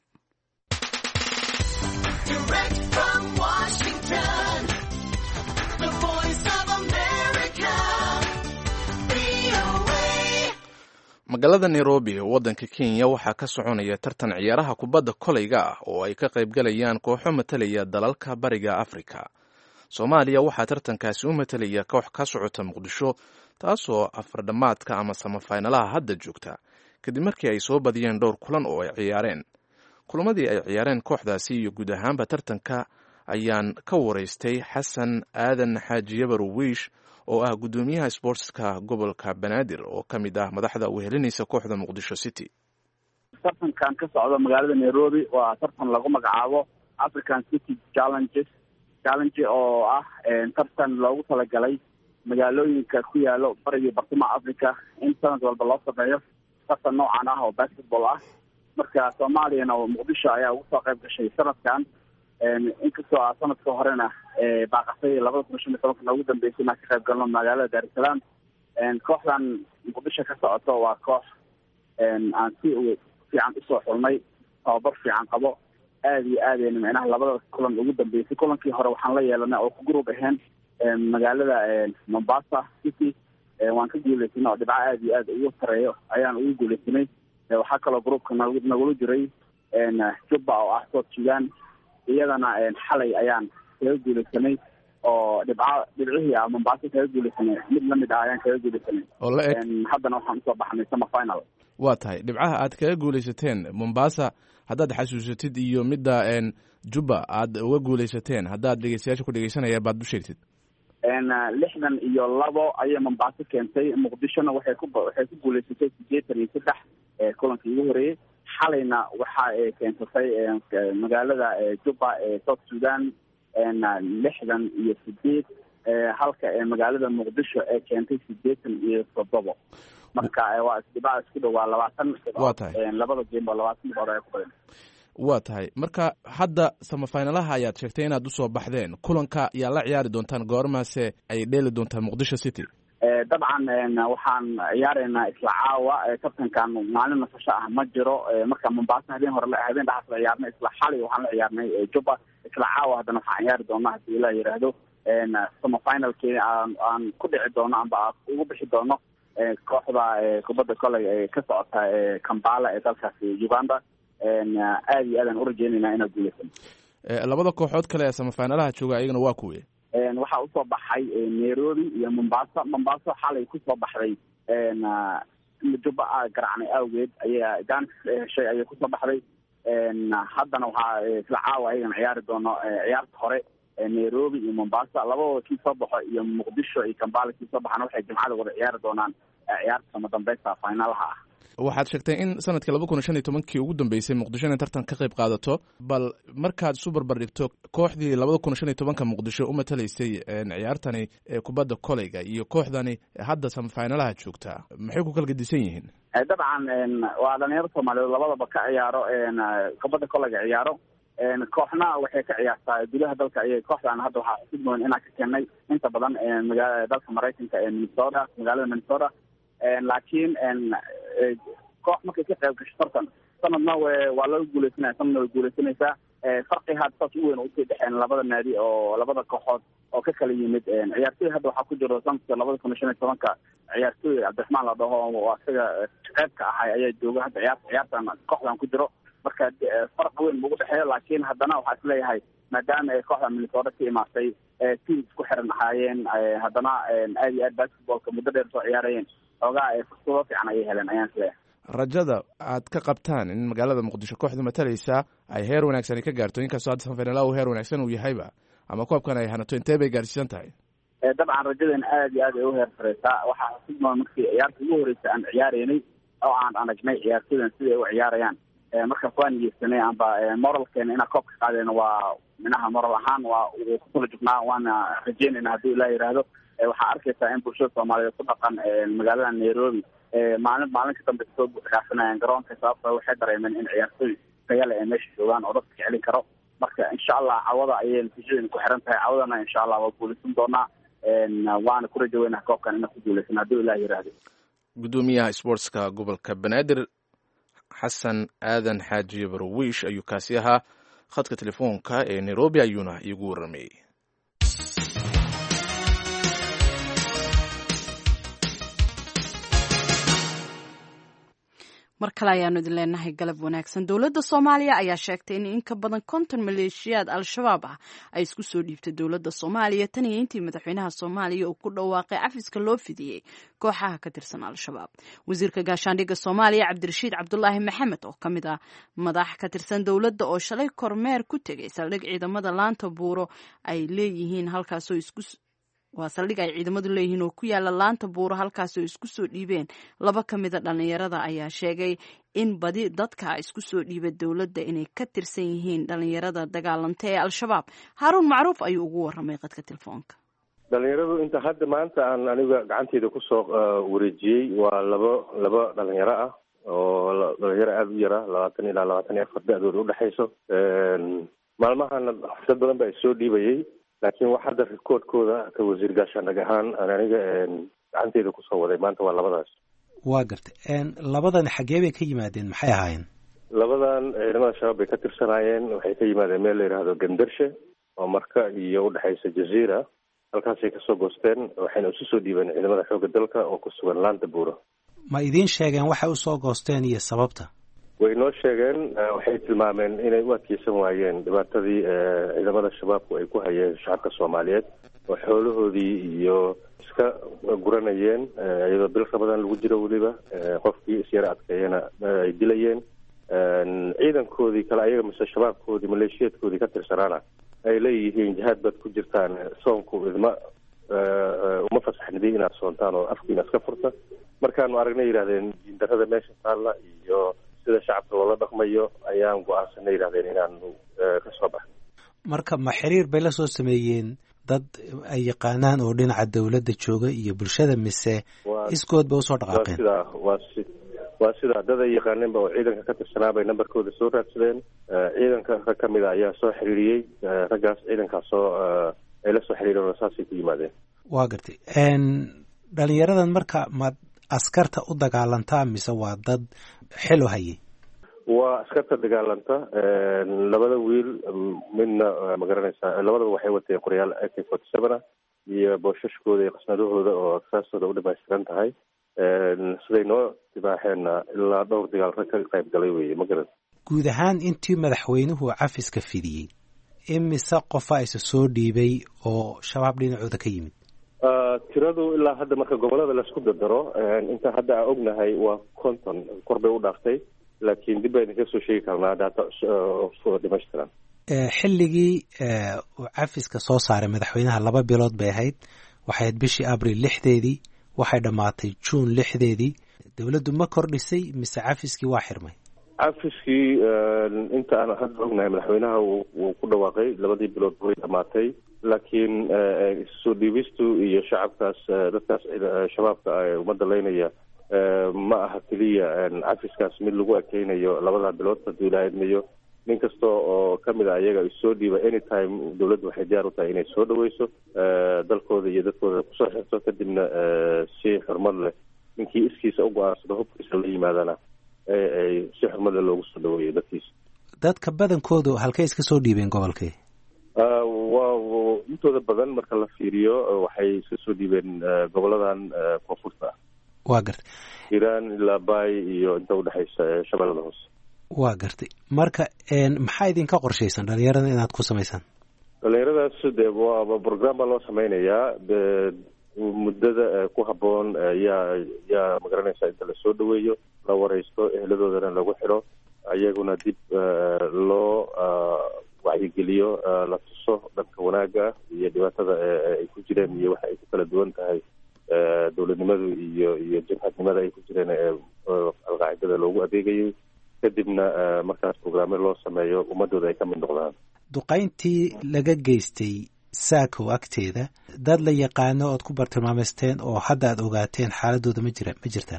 magaalada nairobi waddanka kenya waxaa ka soconaya tartan ciyaaraha kubadda kolayga ah oo ay ka qaybgalayaan kooxo matalaya dalalka bariga afrika. soomaaliya waxaa tartankaasi u matalaya koox ka socota muqdisho taasoo afardhammaadka ama samafaynalaha hadda joogta kadib markii ay soo badiyeen dhowr kulan oo ay ciyaareen. kulamadii ay ciyaareen kooxdaasi iyo guud ahaanba tartanka ayaan ka waraystay xasan aadan xaaji yabarowiish oo ah guddoomiyaha sportska gobolka banaadir oo ka mid ah madaxda u helinaysa kooxda muqdisho city. tartankan ka socda magaalada nairobi waa tartan lagu magacaabo african city challenges challenge oo ah tartan loogu talagalay magaalooyinka ku yaalo bariga bartamaha africa in sanad walba loo sameeyo tartan noocan ah oo basketball ah. marka soomaaliyana muqdisho ayaa ugu soo qayb gashay sanadkan inkastoo ah sanadka horena baaqasay labada kun shan iyo tobanka ugu dambeysay inaan ka qayb galno magaalada Dar es Salaam. kooxdan muqdisho ka socoto waa koox aan si fiican usoo xulnay, tababar fiican qabo, aada iyo aadayna micnaha labada kulan ugu dambeysay. kulankii hore waxaan la yeelanay oo ku group ahayn magaalada Mombasa City, waan ka guuleysanay oo dhibco aada iyo aada ugu sareeyo ayaan ugu guuleysanay. waxaa kaloo groupka nagula jiray Juba oo ah South Sudan, iyadana xalay ayaan kaga guuleysanay oo dhibca dhibcihii ah Mombasa kaga guuleysanay mid lamid ah ayaan kaga guuleysanay. haddana waxaan usoo baxnay semi final. waa tahay dhibcaha aad kaga guuleysateen Mombasa haddaad xasuusatid iyo midda Juba aad uga guuleysateen haddaad dhegeystayaasha ku dhegeysanaya baad u sheegtid. lixdan iyo labo ayay Mombasa keentay, muqdishona waxay ku waxay ku guuleysatay sideetan iyo saddex kulankii ugu horeeyey. xalayna waxa ay keensatay magaalada Juba ee South Sudan lixdan iyo sideed halka ee magaalada muqdisho ay keentay sideetan iyo toddobo. marka waa isdibaa isku dhawaa labaatan labada game oo labaatan hore ay ku badan. waa tahay marka hadda samafinalaha ayaad sheegtay inaad usoo baxdeen, kulanka yaa la ciyaari doontaan goormaase ay dheeli doontaan muqdisho city? dabcan waxaan ciyaareynaa isla caawa. tartankan maalin nasasho ah ma jiro. marka Mombasa habeen hore habeen dhaxas la ciyaarnay, isla xalay waxaan la ciyaarnay Juba. isla caawa haddana waxaan ciyaari doonaa haddii la yiraahdo semifinalkii aan aan ku dhici doono amba ugu bixi doono kooxda kubadda koley ee ka socota Kampala ee dalkaasi Uganda. aada iyo aadaan u rajeynaynaa inaad guuleysano. labada kooxood kale ee semifinalaha jooga iyagana waa kuwe? waxaa usoo baxay Nairobi iyo Mombasa. Mombasa xalay kusoo baxday Juba garacnay awgeed ayaa daan heshay ayay kusoo baxday. haddana waxaa isla caawa ayagana ciyaari doono ciyaarta hore Nairobi iyo Mombasa. labadooda kii soo baxo iyo muqdisho iyo Kampala kii soo baxana waxay jimcada wada ciyaari doonaan ciyaarta sama dambeysta finalaha ah. waxaad sheegtay in sanadkii laba kun shan iyo tobankii ugu dambeysay muqdisho inay tartan ka qayb qaadato, bal markaad isu barbar dhigto kooxdii labada kun shan iyo tobanka muqdisho u matalaysay ciyaartani kubadda koleyga iyo kooxdani hadda semifinalaha joogta, maxay ku kala gedisan yihiin? dabcan waa dhalinyaro Soomaaliyeed labadaba ka ciyaaro kubadda koleyga ciyaaro. kooxna waxay ka ciyaartaa gudaha dalka ayay kooxdan hadda waxaa xusid mudan inaan ka keenay inta badan magaalada dalka Mareykanka ee Minnesota, magaalada Minnesota. laakiin koox markay ka qayb gasho tartan sanadna waa laga guuleysanaya, sanadna way guuleysanaysaa. farqi had saas u weyn usii dhexeen labada naadi oo labada kooxood oo ka kala yimid. ciyaartoy hadda waxaa ku jiro sanadka labada kun shan iyo tobanka ciyaartoy Cabdiraxmaan la dhaho oo isaga qaybka ahay ayaa jooga hadda ciyaarta ciyaartan kooxdan ku jiro. marka farq weyn ugu dhexeeyo, laakiin haddana waxaa isleeyahay maadaama ay kooxda Minnesota ka imaatay team isku xiran ahaayeen, haddana aada iyo aad basketballka muddo dheer soo ciyaarayeen, xoogaa fursado fiican ayay heleen ayaan isleeyahay. rajada aad ka qabtaan in magaalada muqdisho kooxda matalaysa ay heer wanaagsan ka gaarto, inkastoo hadda semifinalaha uu heer wanaagsan uu yahayba, ama koobkan ay hanato, intee bay gaarsiisan tahay? dabcan rajadeena aada iyo aad ay u heer sareysaa. waxaa xusid markii ciyaarta ugu horeysa aan ciyaareynay oo aan aragnay ciyaartoydan siday u ciyaarayaan, markaas waan niyeysanay amba moralkeena inaan koobka qaadeyno. waa minaha moral ahaan waa ku kala jugnaa, waana rajeynayna haddii ilaa yiraahdo. waxaa arkaysaa in bulshada Soomaaliyeed ku dhaqan magaalada Nairobi maalin maalin ka dambe soo buuxdhaafinayaan garoonka, sababtoo waxay dareemeen in ciyaartoy tayale ay meesha joogaan oo dadka celin karo. marka insha allah cawada ayay natiijadeen ku xiran tahay. cawadana insha allah waa guuleysan doonaa, waana ku rajo weynaha koobkan inaan ku guuleysan haddii ilaa yiraahdo. gudoomiyaha sportska gobolka Banaadir xasan aadan xaaji yabarowiish ayuu kaasi ahaa. khadka telefoonka ee Nairobi ayuuna iigu warramayey. mar kale ayaanu idin leenahay galab wanaagsan. dowladda soomaaliya ayaa sheegtay in in ka badan konton maleeshiyaad al-shabaab ah ay isku soo dhiibtay dowladda soomaaliya tan iyo intii madaxweynaha soomaaliya uu ku dhawaaqay cafiska loo fidiyey kooxaha ka tirsan al-shabaab. wasiirka gaashaandhigga soomaaliya cabdirashiid cabdulaahi maxamed oo ka mid ah madax ka tirsan dowladda oo shalay kormeer ku tegay saldhig ciidamada laanta buuro ay leeyihiin halkaasoo isku waa saldhig ay ciidamadu leeyihiin oo ku yaala laanta buuro halkaasoo isku soo dhiibeen laba ka mida dhallinyarada ayaa sheegay in badi dadka isku soo dhiiba dowladda inay ka tirsan yihiin dhallinyarada dagaalanta ee al-shabaab. haaruun macruuf ayuu ugu waramay qadka telefoonka. dhalinyaradu inta hadda maanta aan aniga gacanteyda kusoo wareejiyey waa labo laba dhalinyaro ah oo dhalinyaro aada u yara labaatan ilaa labaatan iyo afar da-dooda udhexayso. maalmahana dad badan baa issoo dhiibayey, laakiin wax hadda rikoodkooda ka wasiir gaashaandhig ahaan aan aniga gacanteyda kusoo waday maanta waa labadaas. waa gartay. labadan xaggee bay ka yimaadeen, maxay ahaayeen? labadan ciidamada shabaab bay ka tirsanaayeen. waxay ka yimaadeen meel la yidhaahdo gandarshe oo marka iyo udhexaysa jaziira. halkaasay kasoo goosteen waxayna isu soo dhiibeen ciidamada xoogga dalka oo ku sugan laanta buuro. ma idiin sheegeen waxay usoo goosteen iyo sababta? way noo sheegeen. waxay tilmaameen inay u adkeysan waayeen dhibaatadii ciidamada shabaabku ay ku hayeen shacabka soomaaliyeed oo xoolahoodii iyo iska guranayeen iyadoo bilka badan lagu jiro weliba qofkii isyara adkeeyana ay dilayeen. ciidankoodii kale ayaga mise shabaabkoodii maleeshiyaedkoodii ka tirsanaana ay leeyihiin jihaad baad ku jirtaan, soonku idma uma fasaxnidin inaad soontaan oo afkiina iska furta. markaanu aragnay yidhahdeen jiindarada meesha taalla iyo sida shacabka loola dhaqmayo ayaan go-aansanay yidhahdeen inaanu ka soo baxno. marka ma xiriir bay la soo sameeyeen dad ay yaqaanaan oo dhinaca dawladda jooga iyo bulshada, mise iskood ba usoo dhaqaaqeen? waa sidaa waa si waa sidaa dad ay yaqaaneenba oo ciidanka ka tirsanaa bay nambarkooda soo raadsadeen. ciidanka rag ka mid a ayaa soo xiriiriyey. raggaas ciidankaas soo ay la soo xiriireen oo saasay ku yimaadeen. waa gartay. dhalinyaradan marka ma askarta u dagaalantaa mise waa dad xilo hayay? waa askarta dagaalanta. labada wiil midna magaranaysaa labadaba waxay wateen qoryaal a k forty seven ah iyo boosashkooda iyo qasnadahooda oo aksaastooda u dhamaystiran tahay. siday noo dibaaxeenna ilaa dhowr dagaal rag ka qayb galay weye ma garan. guud ahaan intii madaxweynuhu cafiska fidiyey imise qofa isa soo dhiibay oo shabaab dhinacooda ka yimid? tiradu ilaa hadda marka gobolada laisku dardaro inta hadda aan ognahay waa konton kor bay u dhaaftay, laakiin dib bayna kasoo sheegi karnaa daata dhamaystiran. xilligii uu cafiska soo saaray madaxweynaha laba bilood bay ahayd. waxay ahayd bishii abril lixdeedii, waxay dhammaatay juun lixdeedii. dawladdu ma kordhisay mise cafiskii waa xirmay? cafiskii inta aan hadda ognahay madaxweynaha wuu ku dhawaaqay labadii bilood way dhamaatay, laakiin soo dhiibistu iyo shacabkaas dadkaas shabaabka ummadda leynaya ma aha keliya cafiskaas mid lagu ekeynayo labada bilood hadduu ilaa idmayo. nin kasta oo kamid a iyaga soo dhiiba anytime dawladdu waxay diyaar u tahay inay soo dhaweyso dalkooda iyo dadkooda kusoo xirto, kadibna si xurmad leh ninkii iskiisa u go-aansado hubkiisa la yimaadana ay si xurmad leh loogu soo dhaweeyo dadkiisa. dadka badankoodu halkay iska soo dhiibeen gobolkii? waa intooda badan marka la fiiriyo waxay iska soo dhiibeen goboladan koonfurta ah. waa gartay. iiraan ilaa bay iyo inta udhexaysa shabeellada hoose. waa gartay. marka maxaa idinka qorshaysan dhalinyarada inaad ku samaysaan? dhalinyaradaas de waa program baa loo sameynayaa. muddada ku habboon yaa yaa magaranaysaa inta lasoo dhaweeyo, la wareysto, eheladoodana lagu xidho, ayaguna dib loo wacyigeliyo, la tuso dhanka wanaagga iyo dhibaatada ay ku jireen iyo waxa ay ku kala duwan tahay dowladnimadu iyo iyo jabhadnimada ay ku jireen ee alqaacidada loogu adeegayay. kadibna markaas programme loo sameeyo ummadooda ay ka mid noqdaan. duqayntii laga geystay saakow agteeda dad la yaqaano ood ku bartilmaameysteen oo hadda aad ogaateen xaaladooda ma jira ma jirtaa?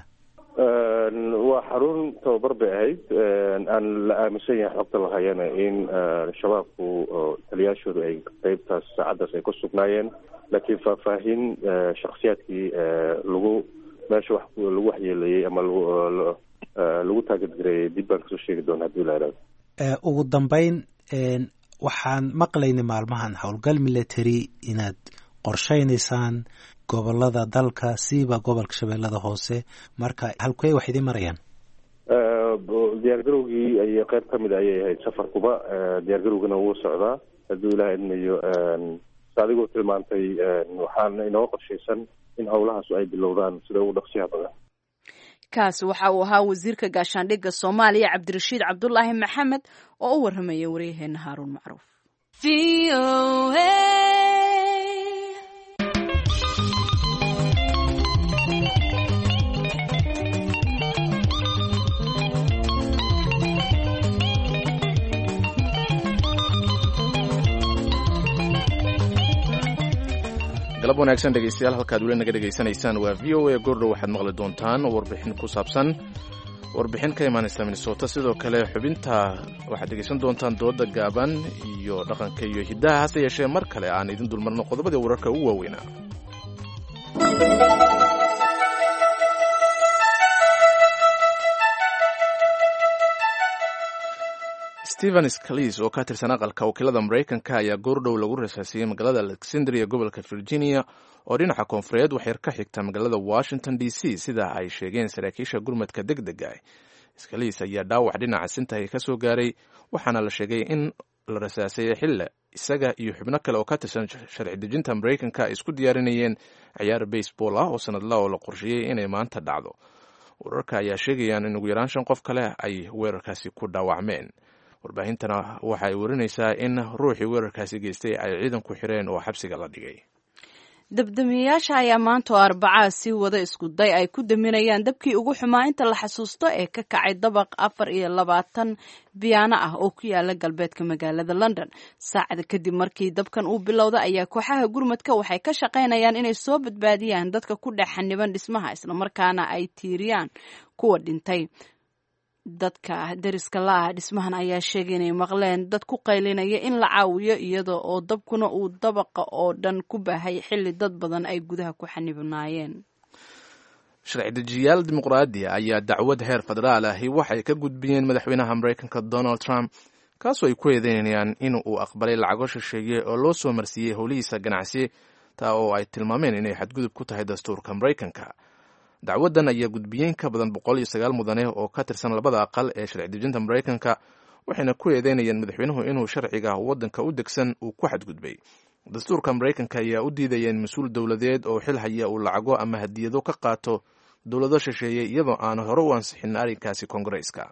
waa xarun tababar bay ahayd. aan la aaminsan yahay xogta lahayana in shabaabku taliyaashoodu ay qeybtaas saacaddaas ay ku sugnaayeen, laakiin faahfaahin shaksiyaadkii lagu meesha wax lagu waxyeeleeyey ama lagu taageedgareeyey dib baan kasoo sheegi doona haddii la ihahdo. ugu dambeyn waxaan maqlaynay maalmahan howlgal military inaad qorshaynaysaan gobolada dalka siiba gobolka shabeellada hoose, marka halkey wax idiin marayaan? diyaargarowgii ay qayb ka mid ayay ahayd safarkuba diyaargarowgana wuu socdaa hadduu ilaah idmayo adigoo tilmaantay waxaana inoo qorshaysan in howlahaas ay bilowdaan sida ugu dhaqsiyaha badan. kaas waxa uu ahaa wasiirka gaashaandhigga Soomaaliya Cabdirashiid Cabdullaahi Maxamed oo u warramaya waryaheena Haaruun Macruuf. galab wanaagsan dhegeystayaal halkaad weli naga dhegaysanaysaan waa v o a goordhow waxaad maqli doontaan warbixin ku saabsan warbixin ka imaanaysa Minnesota sidoo kale xubinta waxaad dhegeysan doontaan dooda gaaban iyo dhaqanka iyo hidaha hase yeeshee mar kale aan idin dulmarno qodobadii wararka ugu waaweynaa. Stephen Scalise oo ka tirsan aqalka wakiilada Mareykanka ayaa goordhow lagu rasaasiyay magaalada Alexandria gobolka Virginia oo dhinaca koonfureed waxyar ka xigta magaalada Washington D C sida ay sheegeen saraakiisha gurmadka degdega ah. Scalise ayaa dhaawac dhinaca sinta ka soo gaaray waxaana la sheegay in la rasaasay xilli isaga iyo xubno kale oo ka tirsan sharci dejinta Mareykanka ay isku diyaarinayeen ciyaar baseball ah oo sanadla oo la qorsheeyay inay maanta dhacdo. Wararka ayaa sheegayaan in ugu yaraan shan qof kale ay weerarkaasi ku dhaawacmeen. warbaahintana waxa ay warinaysaa in ruuxii weerarkaasi geystay ay ciidan ku xireen oo xabsiga la dhigay. dabdamiyayaasha ayaa maanta oo arbacaa sii wada isku day ay ku daminayaan dabkii ugu xumaa inta la xasuusto ee ka kacay dabaq afar iyo labaatan biyaano ah oo ku yaala galbeedka magaalada London. saacada kadib markii dabkan uu bilowda ayaa kooxaha gurmadka waxay ka shaqaynayaan inay soo badbaadiyaan dadka ku dhex xaniban dhismaha isla markaana ay tiiriyaan kuwa dhintay. dadka deriska la-ah dhismahan ayaa sheegay inay maqleen dad ku qaylinaya in la caawiyo iyada oo dabkuna uu dabaqa oo dhan ku baahay xilli dad badan ay gudaha ku xanibnaayeen. sharci dejiyaal dimuqraadi ayaa dacwad heer federaal ahi waxay ka gudbiyeen madaxweynaha Mareykanka Donald Trump kaasoo ay ku eedeynayaan in uu aqbalay lacago shisheeye oo loo soo marsiiyey howlihiisa ganacsi taa oo ay tilmaameen inay xadgudub ku tahay dastuurka Mareykanka. dacwadan ayaa gudbiyeen ka badan boqol iyo sagaal mudane oo ka tirsan labada aqal ee sharci dejinta Mareykanka waxayna ku eedeynayaan madaxweynuhu inuu sharciga waddanka u degsan uu ku xadgudbay. dastuurka Mareykanka ayaa u diidaya in mas-uul dowladeed oo xil haya uu lacago ama hadiyado ka qaato dowlado shisheeye iyadoo aan hore u ansixin arrinkaasi Koongareeska.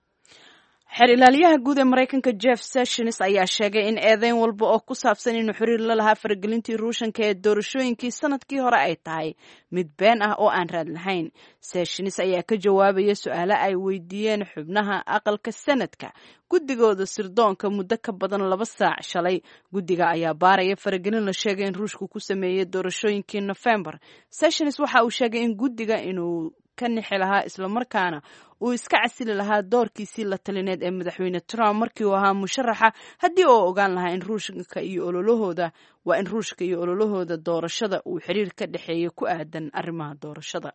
xeer ilaaliyaha guud ee Mareykanka Jeff Sessions ayaa sheegay in eedeyn walba oo ku saabsan inuu xiriir la lahaa faragelintii Ruushka ee doorashooyinkii sanadkii hore ay tahay mid been ah oo aan raad lahayn. Sessions ayaa ka jawaabaya su'aalo ay weydiiyeen xubnaha aqalka Senadka guddigooda sirdoonka muddo ka badan laba saac shalay. guddiga ayaa baaraya faragelin la sheegay in Ruushku ku sameeyay doorashooyinkii November. Sessions waxa uu sheegay in guddiga inuu ka nixi lahaa isla markaana uu iska casili lahaa doorkiisii la talineed ee madaxweyne Trump markii uu ahaa musharaxa haddii uu ogaan lahaa in Ruushka iyo ololahooda waa in Ruushka iyo ololahooda doorashada uu xiriir ka dhexeeyo ku aadan arrimaha doorashada.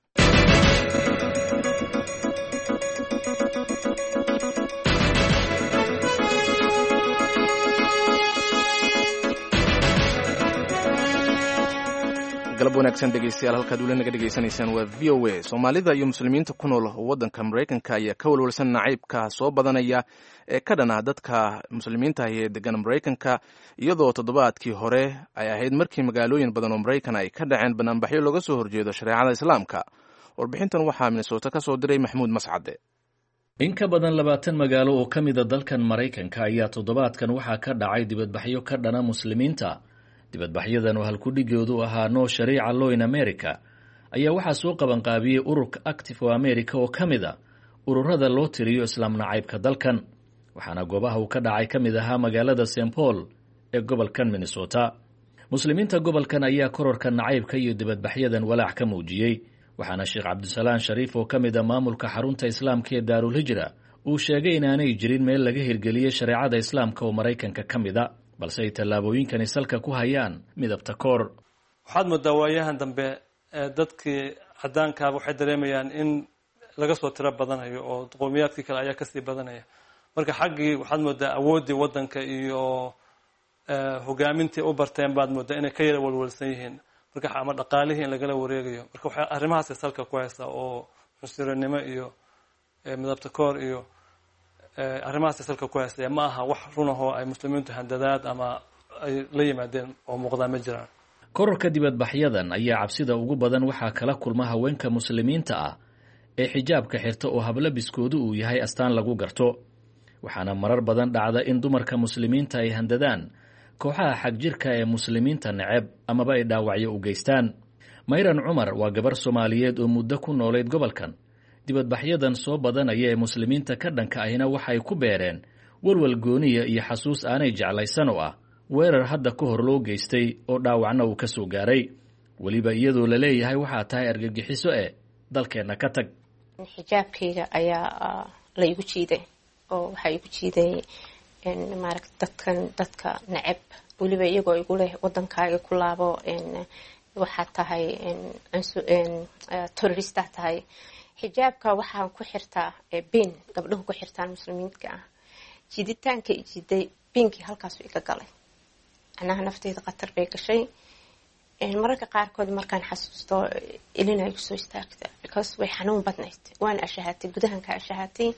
galab wanaagsan dhegeystayaal halkaad weli naga dhegaysanaysaan waa v o a. Soomaalida iyo muslimiinta ku nool waddanka Mareykanka ayaa ka walwalsan nacaybka soo badanaya ee ka dhan ah dadka muslimiinta ah ee degan Mareykanka iyadoo toddobaadkii hore ay ahayd markii magaalooyin badan oo Mareykan ay ka dhaceen banaanbaxyo looga soo horjeedo shareecada Islaamka. warbixintan waxaa Minnesota ka soo diray Maxamuud Mascade. in ka badan labaatan magaalo oo ka mid a dalkan Mareykanka ayaa toddobaadkan waxaa ka dhacay dibadbaxyo ka dhana muslimiinta. dibadbaxyadan oo halkudhigoodu ahaa no shariica law in America ayaa waxaa soo qaban qaabiyey ururka Active for America oo ka mid a ururada loo tiriyo islaam nacaybka dalkan. waxaana goobaha uu ka dhacay ka mid ahaa magaalada Saint Paul ee gobolkan Minnesota. muslimiinta gobolkan ayaa kororka nacaybka iyo dibadbaxyadan walaac ka muujiyey. waxaana Sheekh Cabdisalaan Shariif oo ka mid a maamulka xarunta islaamka ee Daarul Hijra uu sheegay inaanay jirin meel laga hirgeliyey shareecada islaamka oo Mareykanka ka mid a balse ay tallaabooyinkani salka ku hayaan midabta koor. waxaad moodaa waayahan dambe dadkii caddaankaaba waxay dareemayaan in laga soo tiro badanayo oo qowmiyaadkii kale ayaa kasii badanaya. marka xaggii waxaad moodaa awooddii waddanka iyo hogaamintii u barteen baad moodaa inay ka yara walwalsan yihiin marka ama dhaqaalihii in lagala wareegayo. marka waxay arrimahaasay salka ku haysaa oo xunsurinimo iyo midabta koor iyo arrimahaas salka ku haystaya ma aha wax runahoo ay muslimiintu handadaad ama ay la yimaadeen oo muuqdaa ma jiraan. kororka dibadbaxyadan ayaa cabsida ugu badan waxaa kala kulma haweenka muslimiinta ah ee xijaabka xirta oo hablabiskoodu uu yahay astaan lagu garto, waxaana marar badan dhacda in dumarka muslimiinta ay handadaan kooxaha xagjirka ee muslimiinta neceb amaba ay dhaawacyo u geystaan. mayran cumar waa gabar Soomaaliyeed oo muddo ku noolayd gobolkan. dibadbaxyadan soo badanaya ee muslimiinta ka dhanka ahina waxay ku beereen walwal gooniya iyo xasuus aanay jeclaysan oo ah weerar hadda ka hor loo geystay oo dhaawacna uu ka soo gaaray, weliba iyadoo la leeyahay waxaa tahay argagixiso ee dalkeenna ka tag. xijaabkayga ayaa la igu jiiday oo waxaa igu jiiday maaragta dadkan dadka neceb, weliba iyagoo igu leh wadankaaga ku laabo, waxaa tahay terrorista tahay. xijaabka waxaan ku xirtaa bin gabdhuhu ku xirtaan muslimiinka ah. jiditaanka jiday binkii halkaasuu iga galay, anaha nafteyda khatar bay gashay. mararka qaarkood markaan xasuusto ilin ay kusoo istaagta because way xanuun badnayd, waan ashahaatay, gudahan ka ashahaatay,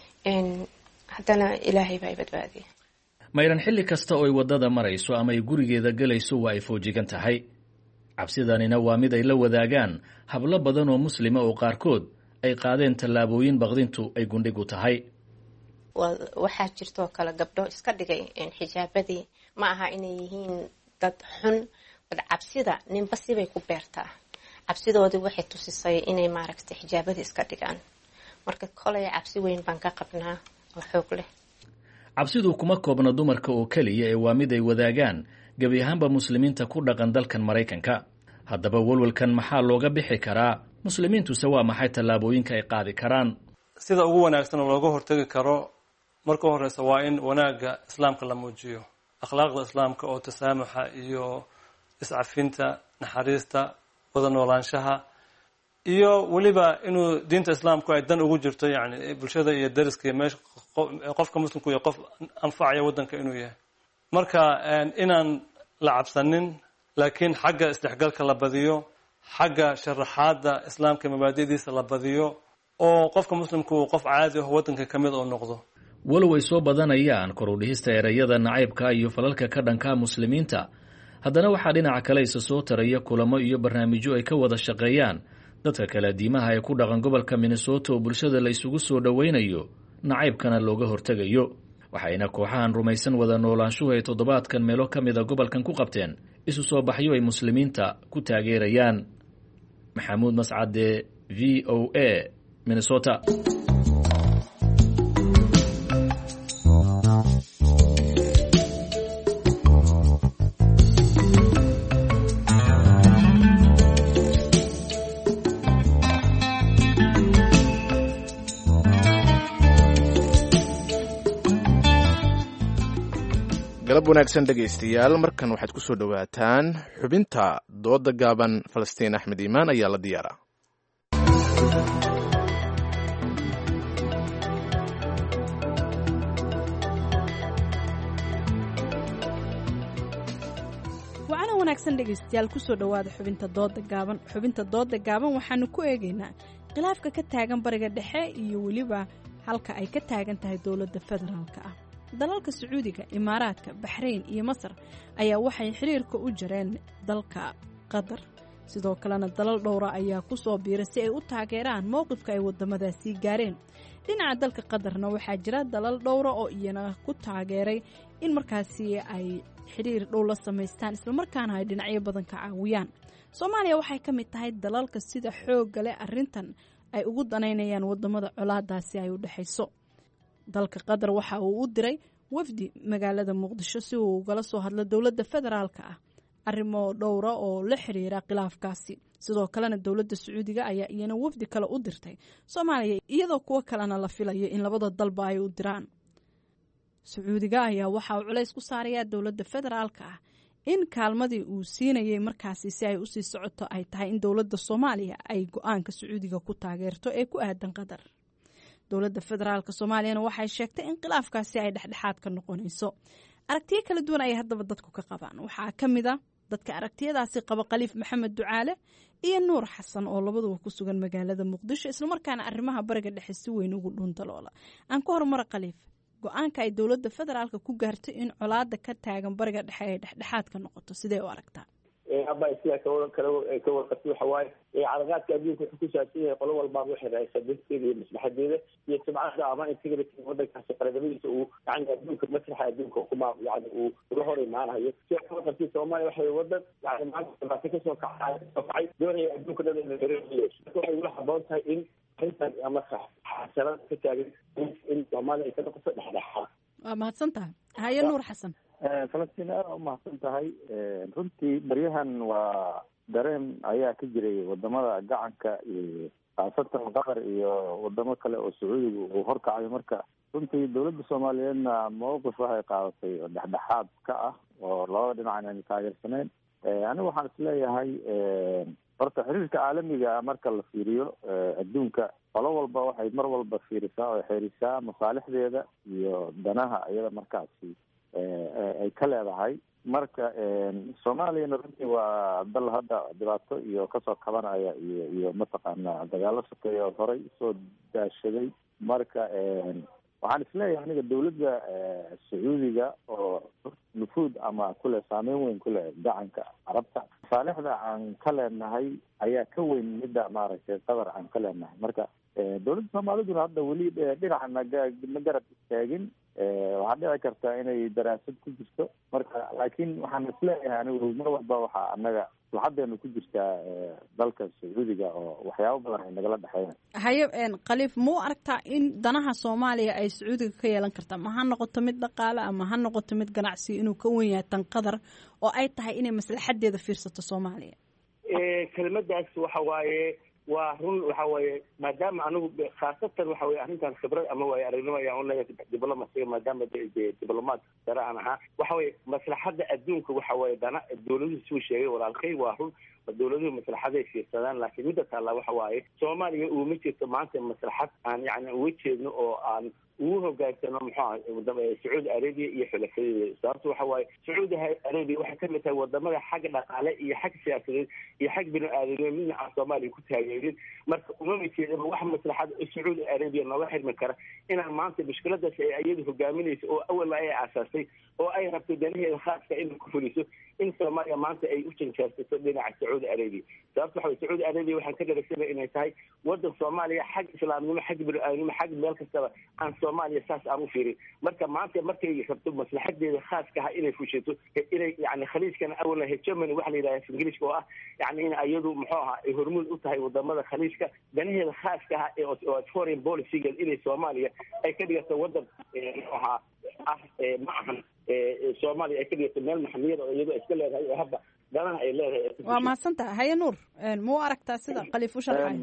haddana ilaahay baa i badbaadiyay. mayran xilli kasta oo ay waddada marayso ama ay gurigeeda galayso waa ay foojigan tahay. cabsidanina waa mid ay la wadaagaan hablo badan oo muslima oo qaarkood ay qaadeen tallaabooyin baqdintu ay gundhig u tahay. waxaa jirtoo kale gabdho iska dhigay xijaabadii ma aha inay yihiin dad xun, bad cabsida ninba sibay ku beertaa. cabsidoodii waxay tusisay inay maaragtay xijaabadii iska dhigaan, marka kolay cabsi weyn baan ka qabnaa oo xoog leh. cabsidu kuma koobna dumarka oo keliya ee waa mid ay wadaagaan gebi ahaanba muslimiinta ku dhaqan dalkan Maraykanka. haddaba walwalkan maxaa looga bixi karaa? muslimiintuse waa maxay tallaabooyinka ay qaadi karaan? sida ugu wanaagsan oo looga hortagi karo marka horeysa waa in wanaagga islaamka la muujiyo, akhlaaqda islaamka oo tasaamuxa iyo iscafinta, naxariista, wada noolaanshaha, iyo weliba inuu diinta islaamku ay dan ugu jirto, yani bulshada iyo dariska meesha qofka muslimku iyo qof anfacaya wadanka inuu yahay. marka inaan la cabsanin, laakiin xagga isdhexgalka la badiyo, xagga sharaxaadda islaamka mabaadi'diisa la badiyo, oo qofka muslimku uu qof caadi ah wadanka ka mid oo noqdo. walow ay soo badanayaan kor u dhihista erayada nacaybka iyo falalka ka dhanka muslimiinta, haddana waxaa dhinaca kale isa soo taraya kulamo iyo barnaamijyo ay ka wada shaqeeyaan dadka kala diimaha ee ku dhaqan gobolka Minnesota oo bulshada la isugu soo dhoweynayo, nacaybkana looga hortegayo. waxayna kooxahan rumaysan wada noolaanshuhu ay toddobaadkan meelo ka mida gobolkan ku qabteen isu soo baxyo ay muslimiinta ku taageerayaan. maxamuud mascade, v o a, Minnesota. galab wanaagsan dhegaystayaal, markan waxaad ku soo dhowaataan xubinta dooda gaaban. falastiin axmed iimaan ayaa la diyaaraa. wacana wanaagsan dhegaystayaal, kusoo dhowaada xubinta dooda gaaban. xubinta dooda gaaban waxaanu ku eegaynaa khilaafka ka taagan bariga dhexe iyo weliba halka ay ka taagan tahay dowladda federaalka ah. dalalka Sacuudiga, Imaaraadka, Baxrayn iyo Masar ayaa waxay xiriirka u jireen dalka Qatar. sidoo kalena dalal dhowra ayaa ku soo biiray si ay u taageeraan mowqifka ay wadamadaasi gaareen. dhinaca dalka Qatarna waxaa jira dalal dhowra oo iyana ku taageeray in markaasi ay xiriir dhow la samaystaan isla markaana ay dhinacyo badan ka caawiyaan. Soomaaliya waxay ka mid tahay dalalka sida xoogga leh arrintan ay ugu danaynayaan wadamada colaadaasi ay u dhaxayso. dalka Qatar waxa uu u diray wafdi magaalada Muqdisho si uu ugala soo hadlo dowladda federaalka ah arrimo dhowra oo la xiriira khilaafkaasi. sidoo kalena dowladda Sacuudiga ayaa iyana wafdi kale u dirtay Soomaaliya, iyadoo kuwa kalena la filayo in labada dalba ay u diraan. Sacuudiga ayaa waxa uu culays ku saarayaa dowladda federaalka ah in kaalmadii uu siinayay markaasi si ay usii socoto ay tahay in dowladda Soomaaliya ay go-aanka Sacuudiga ku taageerto ee ku aadan Qatar. dowladda federaalka Soomaaliyana waxay sheegtay in khilaafkaasi ay dhexdhexaad ka noqonayso. aragtiyo kala duwan ay haddaba dadku ka qabaan. waxaa ka mid a dadka aragtiyadaasi qaba Khaliif Maxamed Ducaale iyo nuur xasan oo labaduba ku sugan magaalada muqdisho islamarkaana arrimaha bariga dhexe si weyn ugu dhuundaloola. aan ku horumara khaliif, go-aanka ay dowladda federaalka ku gaartay in colaada ka taagan bariga dhexe ay dhexdhexaad ka noqoto sidee u aragtaa? aba sidaa kawa kale ka warqabtay waxa waaye caraqaadka adduunka wuxuu ku saabsan yahay qolo walbaaba waxay raaysaa dadkeeda iyo maslaxadeeda iyo sumcada ama integrity wadankaasi qaradamadiisa uu yani adduunka masraxa adduunka kuma yani uu uga hor imaanayo. sidaa ka warqabtay soomaaliya waxa wadan yani maanta dhibaata kasoo kacay kasoo kacay doonaya adduunka dhan in la gareeyo. marka waxay ula haboon tahay in arrintan ama xasarada ka taagan in soomaaliya ay ka noqoto dhexdhexaad. waa mahadsan tahay. haye nuur xasan. falastiin aada u mahadsan tahay. runtii baryahan waa dareen ayaa ka jiray wadamada gacanka iyo khaasatan qatar iyo wadamo kale oo sacuudiga uu horkacayo. marka runtii dowladda soomaaliyeedna mawqif waxay qaadatay oo dhexdhexaad ka ah oo labada dhinac aan taageersaneyn. anigu waxaan isleeyahay horta xiriirka caalamiga marka la fiiriyo adduunka qolo walba waxay mar walba fiirisaa oo xeerisaa masaalixdeeda iyo danaha iyada markaasi ay ka leedahay. marka soomaaliyana runtii waa dal hadda dhibaato iyo kasoo kabanaya iyo iyo mataqaana dagaalo sokeeya oo horay usoo daashaday. marka waxaan isleeyahay aniga dawladda sacuudiga oo nufuud ama kule saameyn weyn kule gacanka carabta masaalixda aan ka leenahay ayaa ka weyn midda maaragtay qatar aan ka leenahay. marka dawladda soomaaliduna hadda weli dhinaca ma garab istaagin. waxaa dhici karta inay daraasad ku jirto. marka laakiin waxaan isleeyahay anigu mar walba waxaa anaga laxadeenu ku jirtaa dalka sacuudiga oo waxyaabo badan ay nagala dhexeeyaan. haye khaliif, ma u aragtaa in danaha soomaaliya ay sacuudiga ka yeelan kartaa? ma ha noqoto mid dhaqaale ama ha noqoto mid ganacsi inuu ka wen yahay tan qatar oo ay tahay inay maslaxadeeda fiirsato soomaaliya? kelimadaas waxa waaye waa run. waxa waaye maadaama anigu khaasatan waxa weye arrintan khibrad ama waaye aragnimo ayaan uleeyahay diblomaasiga maadaama diblomaad sare aan ahaa. waxa weye maslaxadda adduunka waxa waaye dana dawladuhu suu sheegay walaalkay waa run. dawladuhu maslaxaday fiirsadaan laakiin midda taalla waxa waaye soomaaliya uuma jirto maanta maslaxad aan yani uga jeedno oo aan ugu hogaansano muxuuha sacuudi arabia iyo xulafadeeda. sababta waxa waaye sacuudi arabia waxay kamid tahay wadamada xagga dhaqaale iyo xag siyaasadeed iyo xag bini aadamnimo midna aan soomaaliya ku taageerin. marka umama jeedaba wax maslaxad sacuudi arabia nooga xirmi kara inaan maanta mushkiladaas ay iyadu hogaaminayso oo awalba ay aasaasay oo ay rabto danaheeda khaaska inay ku fuliso in soomaaliya maanta ay u janjaarsato dhinaca sacuudi arabia. sababta waxa waye sacuudi arabia waxaan ka dharagsanay inay tahay wadan soomaaliya xag islaamnimo xag bini aadamnimo xag meel kastaba aan soomaaliya saas aan u fiirin. marka maanta markay rabto maslaxadeeda khaaska ah inay fushato inay yani khaliijkana awalna hegemony waxa la yidhaha ingiliiska oo ah yani in iyadu muxuu ahaa ay hormuud u tahay wadamada khaliijka danaheeda khaaska ah ee foreign policyga inay soomaaliya ay ka dhigato wadan muxuu ahaa ah ma ahan soomaaliya ay ka dhigato meel maxamiyada oo iyadoo iska leedahay oo hadda danaha ay leedahay. waa mahadsantaha. haye nuur, ma u aragtaa sida khaliif u sharxay?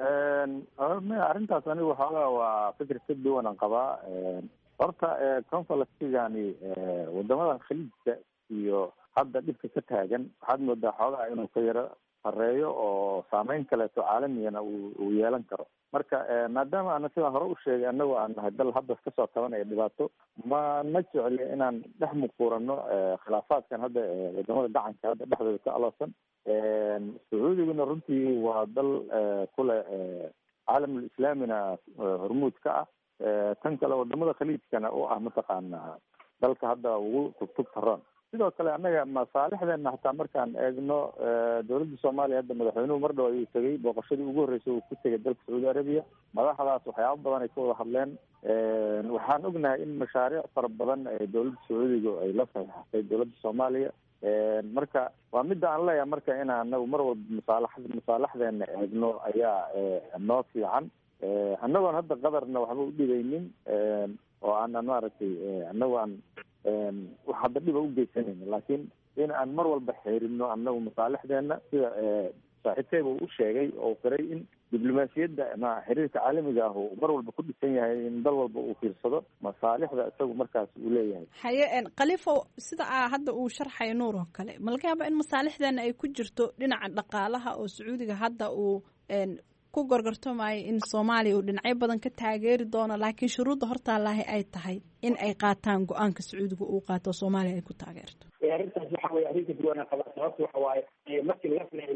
arrintaas anigu waxoogaa waa fikir ka duwanaan qabaa. horta conflictigani wadamadan khaliijka iyo hadda dhibka ka taagan waxaad moodaa xoogaa inuu ka yaro sareeyo oo saameyn kaleeto caalamiyana uu yeelan karo. marka maadaama ana sidaan hore u sheegay anagoo aan nahay dal hadda kasoo tabanaya dhibaato ma ma jecli inaan dhex muquurano khilaafaadkan hadda wadamada gacanka hadda dhexdooda ka aloosan. sacuudiguna runtii waa dal kule caalamul islaamina hormuud ka ah. tan kale wadamada khaliijkana u ah mataqaana dalka hadda ugu tugtug taroon. sidoo kale annaga masaalixdeena hataa markaan eegno dawladda soomaaliya hadda madaxweynuhu mar dhow ayuu tegay booqashadii ugu horreysay uu ku tegay dalka sacuudi arabia. madaxdaas waxyaabo badan ay ka wada hadleen. waxaan ognahay in mashaariic fara badan ee dawladda sacuudiga ay la saxiixatay dawladda soomaaliya. marka waa midda aan leeyahay marka inaan anagu mar walba masaalax masaalaxdeena eegno ayaa noo fiican. annagoon hadda qadarna waxba u dhigaynin oo aanan maaragtay annago aan wax hadda dhiba u geysanayna laakiin in aan mar walba xeerino annagu masaalixdeena sida saaxiibkeyba u sheegay oo qiray in diblomaasiyadda ma xiriirka caalamiga ah uu mar walba ku dhisan yahay in dal walba uu fiirsado masaalixda isagu markaas uu leeyahay. haye khaliifo, sida a hadda uu sharxay nuur oo kale ma laga yaaba in masaalixdeena ay ku jirto dhinaca dhaqaalaha oo sacuudiga hadda uu ku gorgortamaya in soomaaliya uu dhinacyo badan ka taageeri doono laakiin shuruudda hortaalaahi ay tahay in ay qaataan go-aanka sacuudiga uu qaato soomaaliya ay ku taageerto arrintaas waxa weye arrinta duwana qaba sababta waxa waaye markii laga filayo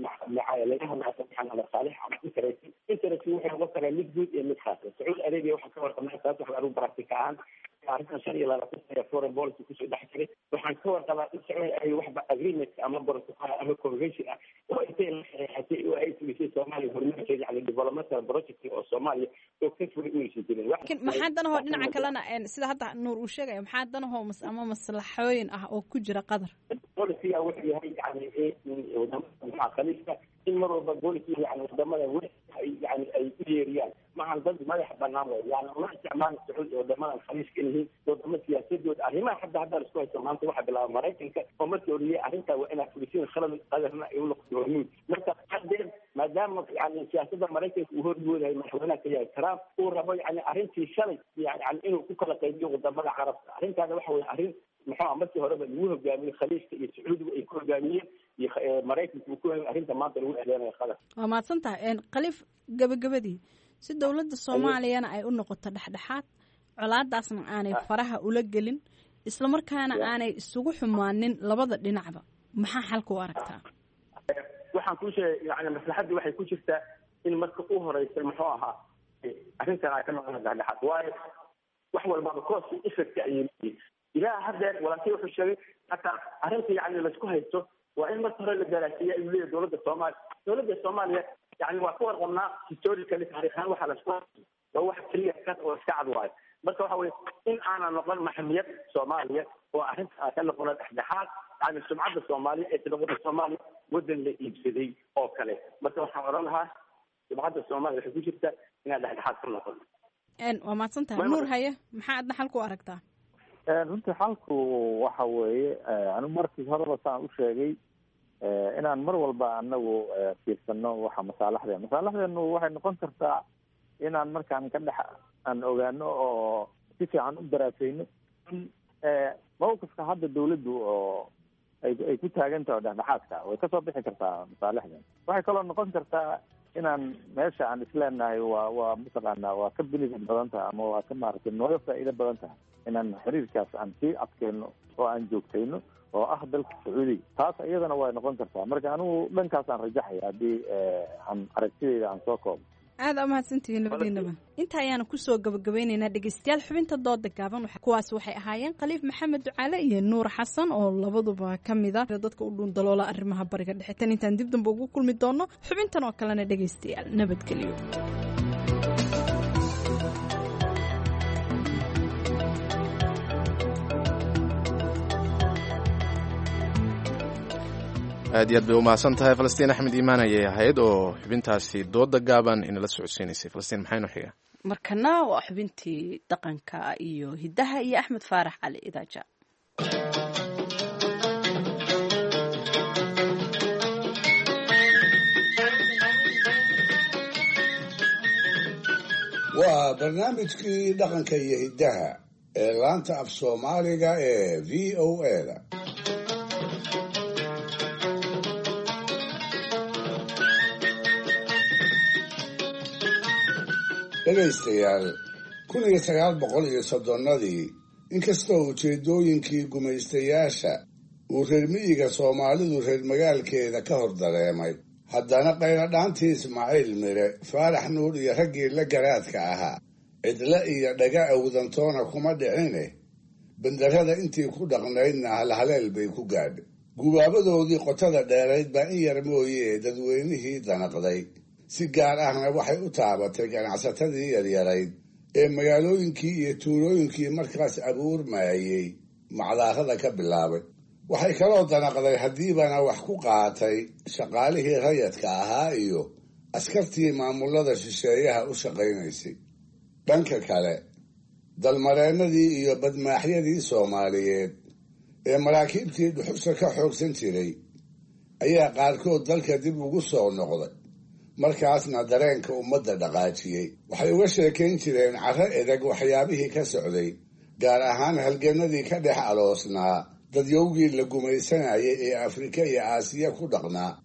laga hadlaayo subxaan allah saalix ama interest interest wuxuu noqon karaa mid guud iyo mid khaasa sacuudi arabia waxaa ka warqabnaa sababta waxa arugu baragtika ahaan arrintan shan iyo labaatan sano foreign policy kusoo dhex jiray waxaan ka warqabaa in sacuudi arabia waxba agreement ama protocol ama convention ah oo intay la saxeexatay oo ay fulisay soomaaliya horumarkeeda yani developmental project oo soomaaliya oo ka fuli uysan jirin laakiin maxaa danahoo dhinaca kalena sida hadda nuur uu sheegaya maxaa danahoo ama maslaxooyin ah oo ku jira qadar policy wuxuu yahay yani wadamada khaliifka in mar walba policy yani wadamada weli yani ay u yeeriyaan maahan dad madax banaan way yani uma isticmaali sacuudi wadamada khaliifka yihiin wadamo siyaasadooda arrimaha hadda hadda isku haysto maanta waxaa bilaaba maraykanka oo markii oriyay arrintaa waa inaa fulisiin khalad qadarna ay u noqoto hormuud marka haddeen maadaama yani siyaasada maraykanka uu hormoodahay madaxweynaha ka yahay trump uu rabo yani arrintii shalay yani inuu ku kala qaybiyo wadamada carabta arrintaana waxa weye arrin muxuu markii horeba lagu hogaamiyey khaliifka iyo sacuudiga ay ku hogaamiyeen iyo maraykanka uu ku hogaamiyey arrinta maanta lagu eedeynayo qadar waa mahadsan tahay khaliif gabagabadii si dowladda soomaaliyana ay u noqoto dhexdhexaad colaadaasna aanay faraha ula gelin islamarkaana aanay isugu xumaanin labada dhinacba maxaa xalka u aragtaa waxaan kuu sheegay yani maslaxaddii waxay ku jirtaa in marka u horeysay muxuu ahaa arrintan ay ka noqona dhexdhexaad waayo wax walbaba cost effect ayay leeyihin ilaa haddeen walaalkii wuxuu sheegay hataa arrinta yani laisku haysto waa in marka hore la garaasiiya ayuu leeyahay dowladda soomaaliya dowladda soomaaliya yani waa ka warqabnaa historically taariikhaan waxaa laisku haysto waa wax keliya ka oo iska cad waayo marka waxa weye in aanan noqon maxamiyad soomaaliya oo arrinta aan ka noqono dhexdhexaad yani sumcadda soomaaliya ee tilawada soomaaliya waddan la iibsaday oo kale marka waxaan odhan lahaa sumcadda soomaaliya waxay ku jirta inaan dhexdhexaad ka noqono waa mahadsan tahay nuur haye maxaa adna xalka u aragtaa runtii xalku waxa weeye anigu markii horeba saan u sheegay inaan mar walba anagu fiirsano waxa masaalaxdeena masaalaxdeenu waxay noqon kartaa inaan markaan ka dhex aan ogaano oo si fiican u daraasayno in mawqifka hadda dawladdu oo ay ay ku taagan tahay dhexdhexaadka way kasoo bixi kartaa masaalixdeena waxay kaloo noqon kartaa inaan meesha aan isleenahay waa waa mataqaanaa waa ka benefit badan tahay ama waa ka maaragtay nooga faa'iido badan tahay inaan xiriirkaas aan sii adkeyno oo aan joogtayno oo ah dalka sacuudiga taas iyadana way noqon kartaa marka anigu dhankaas aan rajaxaya haddii aan aragtideyda aan soo koobo aada umahadsantihiin labadiinaba inta ayaana kusoo gabagabaynaynaa dhegeystayaal xubinta dooda gaaban kuwaas waxay ahaayeen khaliif maxamed ducaale iyo nuur xasan oo labaduba ka mid a dadka u dhuundaloola arrimaha bariga dhexe tan intaan dib damba ugu kulmi doono xubintan oo kalena dhegeystayaal nabadgelyo aad iyo aad bay umahadsan tahay falastiin axmed iimaan ayay ahayd oo xubintaasi dooda gaaban inala socodsiinaysay falastiin maxay noo xiga markana waa xubintii dhaqanka iyo hiddaha iyo axmed faarax cali idaaja waa barnaamijkii dhaqanka iyo hiddaha ee laanta af soomaaliga ee v o a-da dhegaystayaal kun iyo sagaal boqol iyo soddonnadii inkastoo ujeeddooyinkii gumaystayaasha uu reer miyiga soomaalidu reer magaalkeeda ka hor dareemay haddana qayladhaantii ismaaciil mire faarax nuur iyo raggii la garaadka ahaa cidle iyo dhaga awdantoona kuma dhicine bandarrada intii ku dhaqnaydna halhaleel bay ku gaadhay gubaabadoodii qotada dheerayd baa in yar mooyee dadweynihii danaqday si gaar ahna waxay u taabatay ganacsatadii yaryarayd ee magaalooyinkii iyo tuulooyinkii markaas abuurmaayey macdaarada ka bilaabay waxay kaloo danaqday haddiibana wax ku qaatay shaqaalihii rayadka ahaa iyo askartii maamullada shisheeyaha u shaqaynaysay dhanka kale dalmareennadii iyo badmaaxyadii soomaaliyeed ee maraakiibtii dhuxusha ka xoogsan jiray ayaa qaarkood dalka dib ugu soo noqday markaasna dareenka ummadda dhaqaajiyey waxay uga sheekayn jireen carro edeg waxyaabihii ka socday gaar ahaan halganadii ka dhex aloosnaa dadyowgii la gumaysanayay ee afrika iyo aasiya ku dhaqnaa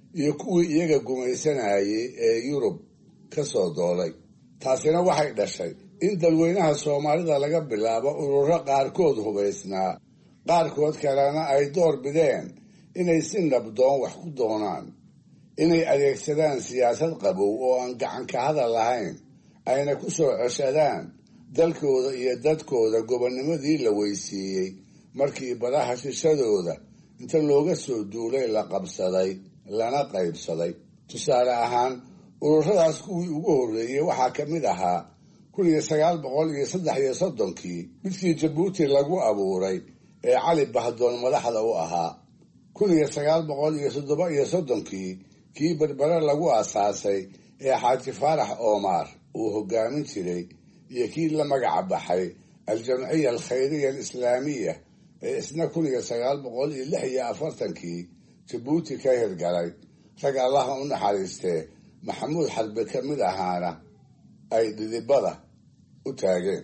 iyo kuwii iyaga gumaysanayay ee yurub ka soo doolay. taasina waxay dhashay in dalweynaha soomaalida laga bilaabo ururo qaarkood hubaysnaa, qaarkood kalena ay door bideen inay si nabdoon wax ku doonaan, inay adeegsadaan siyaasad qabow oo aan gacan ka hadal lahayn, ayna ku soo ceshadaan dalkooda iyo dadkooda gobonnimadii la weysiiyey markii badaha shishadooda inta looga soo duulay la qabsaday lana qaybsaday. tusaale ahaan, ururadaas kuwii ugu horreeyey waxaa ka mid ahaa kun iyo sagaal boqol iyo saddex iyo soddonkii midkii jabuuti lagu abuuray ee cali bahdoon madaxda u ahaa, kun iyo sagaal boqol iyo toddoba iyo soddonkii kii berbere lagu aasaasay ee xaaji faarax oomaar uu hogaamin jiray, iyo kii la magaca baxay aljamciya alkhayriya alislaamiya ee isna kun iyo sagaal boqol iyo lix iyo afartankii jabuuti ka hirgalay. rag allaha u naxariistee maxamuud xarbe ka mid ahaana ay dhidibada u taageen.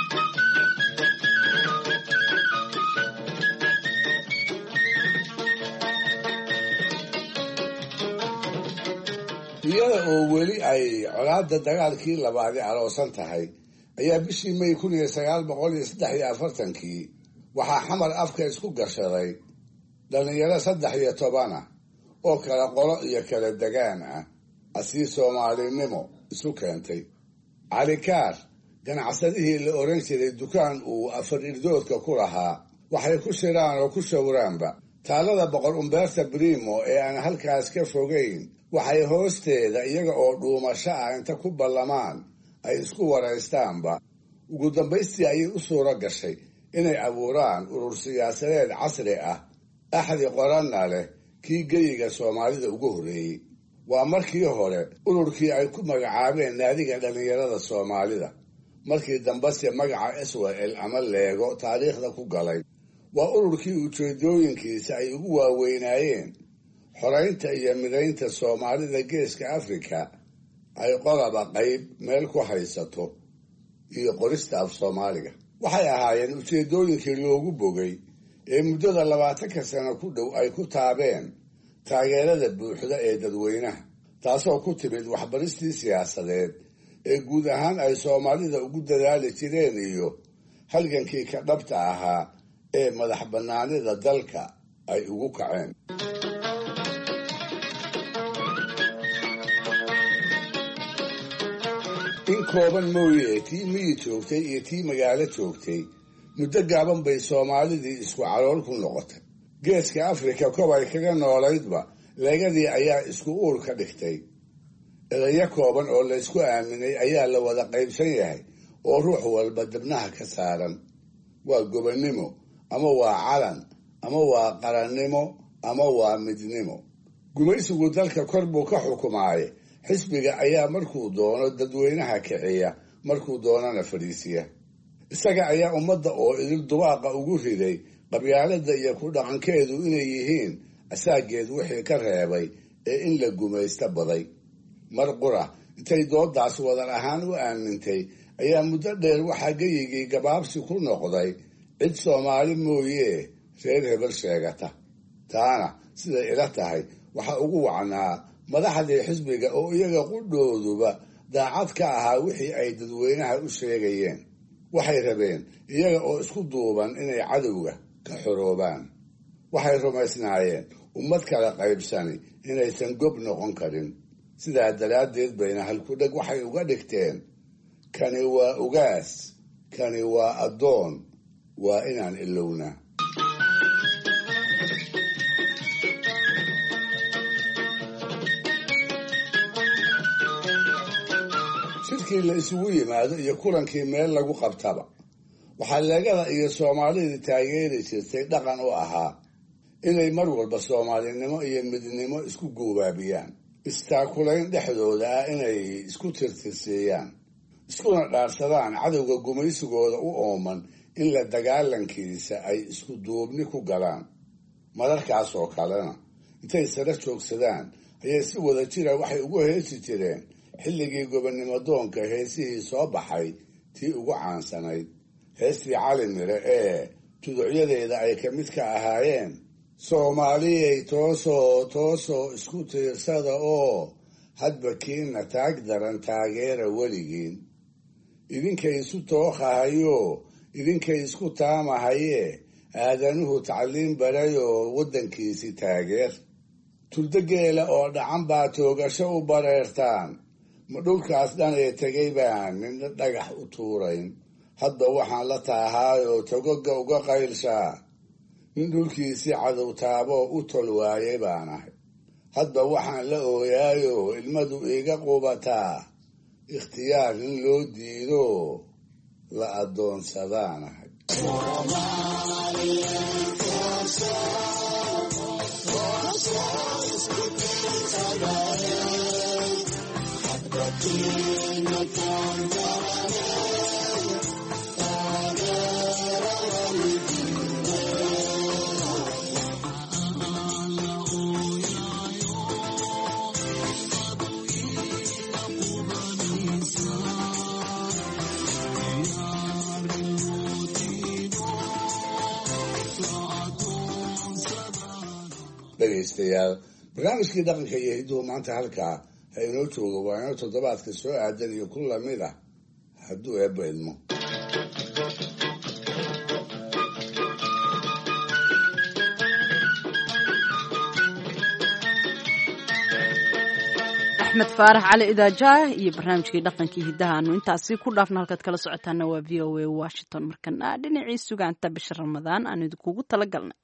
iyada oo weli ay colaadda dagaalkii labaadi aloosan tahay ayaa bishii may kun iyo sagaal boqol iyo saddex iyo afartankii waxaa xamar afka isku gashaday dhallinyaro saddex iyo tobana oo kala qolo iyo kala degaan ah, asii soomaalinimo isu keentay. cali kaar, ganacsadihii la oran jiray dukaan uu afar irdoodka ku lahaa, waxay ku shiraan oo ku shawraanba taalada boqor umberta brimo ee aan halkaas ka fogayn, waxay hoosteeda iyaga oo dhuumasho ah inta ku ballamaan ay isku waraystaanba. ugu dambaystii ayay u suuro gashay inay abuuraan urur siyaasadeed casri ah, axdi qoranna leh, kii geyiga soomaalida ugu horreeyey. waa markii hore ururkii ay ku magacaabeen naadiga dhallinyarada soomaalida, markii dambese magaca swal ama leego taariikhda ku galay. waa ururkii ujeedooyinkiisa ay ugu waaweynaayeen xoraynta iyo midaynta soomaalida geeska afrika ay qodaba qayb meel ku haysato iyo qorista af soomaaliga. waxay ahaayeen ujeedooyinkii loogu bogay ee muddada labaatanka sano ku dhow ay ku taabeen taageerada buuxda ee dadweynaha, taasoo ku timid waxbaristii siyaasadeed ee guud ahaan ay soomaalida ugu dadaali jireen iyo halgankii ka dhabta ahaa ee madax bannaanida dalka ay ugu kaceen. in kooban mooye tii miyi joogtay iyo tii magaalo joogtay muddo gaaban bay soomaalidii isku calool ku noqotay. geeska afrika kobay kaga noolaydba leegadii ayaa isku uur ka dhigtay. edayo kooban oo laysku aaminay ayaa la wada qaybsan yahay oo ruux walba dabnaha ka saaran. waa gobonnimo, ama waa calan, ama waa qarannimo, ama waa midnimo. gumaysigu dalka kor buu ka xukumaaye, xisbiga ayaa markuu doono dadweynaha kiciya, markuu doonana fadhiisiya. isaga ayaa ummadda oo idil dubaaqa ugu riday qabyaaladda iyo ku dhaqankeedu inay yihiin asaageed wixii ka reebay ee in la gumaysta baday. mar qura intay doodaas wadar ahaan u aamintay ayaa muddo dheer waxaa geyigii gabaabsi ku noqday cid soomaali mooyee reer hebel sheegata. taana siday ila tahay waxaa ugu wacnaa madaxdii xisbiga oo iyaga qudhooduba daacad ka ahaa wixii ay dadweynaha u sheegayeen. waxay rabeen iyaga oo isku duuban inay cadowga ka xoroobaan. waxay rumaysnaayeen ummad kala qaybsani inaysan gob noqon karin. sidaa daraaddeed bayna halkudheg waxay uga dhigteen kani waa ugaas, kani waa addoon, waa inaan ilownaa. shirkii la isugu yimaado iyo kulankii meel lagu qabtaba waxaa leegada iyo soomaalidii taageeri jirtay dhaqan u ahaa inay mar walba soomaalinimo iyo midnimo isku guubaabiyaan, istaakulayn dhexdooda ah inay isku tirtirsiiyaan, iskuna dhaarsadaan cadowga gumaysigooda u ooman in la dagaalankiisa ay isku duubni ku galaan. mararkaas oo kalena intay sara joogsadaan ayay si wada jira waxay ugu heesi jireen xilligii gobonnimo doonka heesihii soo baxay tii ugu caansanayd, heestii cali mire ee tuducyadeeda ay ka mid ka ahaayeen soomaaliyay toosoo toosoo isku tiirsada oo hadba kiina taag daran taageera weligiin idinkay isu tooqahayo idinkay isku taamahaye aadanuhu tacliin barayoo waddankiisi taageer tuldageela oo dhacan baa toogasho u bareertaan ma dhulkaas dhan ee tegay baan nina dhagax u tuurayn hadda waxaan la taahaayoo togoga uga qaylshaa nin dhulkiisii cadow taaboo u tol waayay baan ahay hadda waxaan la ooyaayoo ilmadu iiga qubataa ikhtiyaar in loo diido la addoonsadaan ahay dhegaystayaal barnaamijkii dhaqanka iyo hidduhu maanta halkaa ha inoo joogo waa inoo toddobaadka soo aadan iyo ku lamid ah hadduu eebba idmo axmed faarax cali idaajaah iyo barnaamijkii dhaqankii hiddaha aanu intaasi ku dhaafna halkaad kala socotaana waa v o a washington markana dhinacii sugaanta bisha ramadaan aan idinkugu tala galnay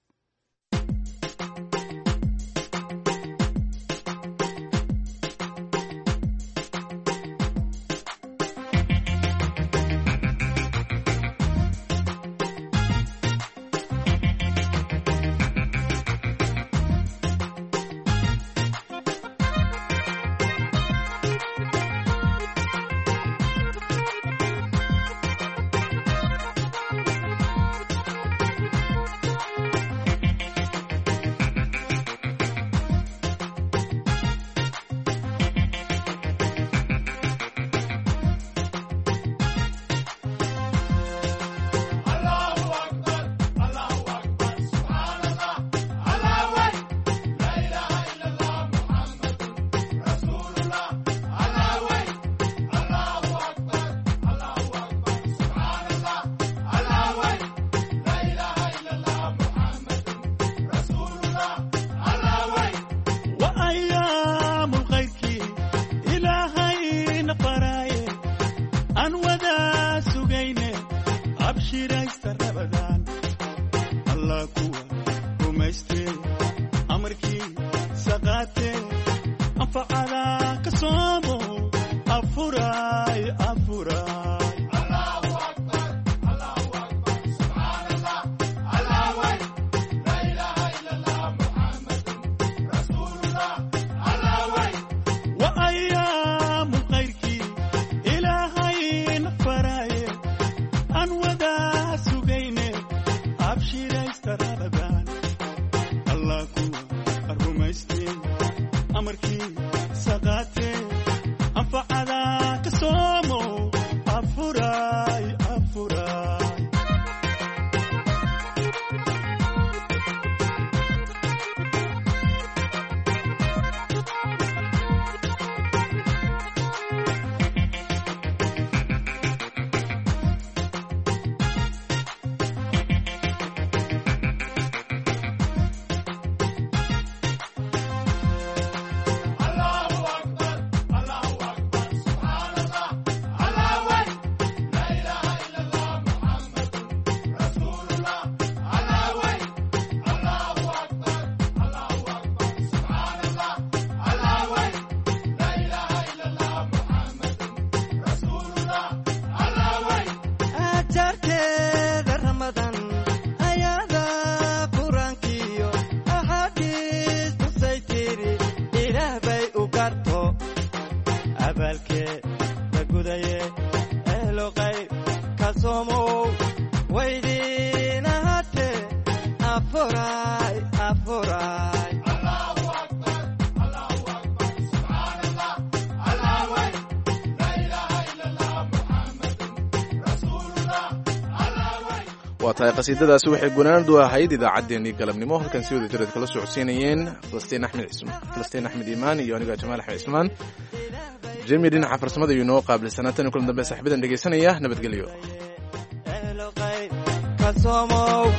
waa tahay qasiidadaasi waxay gunaanadu ahayd idaacaddeenii galabnimo halkan si wada jireed kala socodsiinayeen falastiin axmed falastiin axmed iimaan iyo aniga jamaal axmed cismaan jemi dhinaca farsamada iyo inoo qaabilsanaa tan kulan dambe saaxiibadan dhegaysanaya nabadgelyo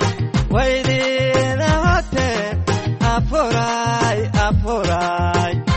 waydiina hote afuray afuray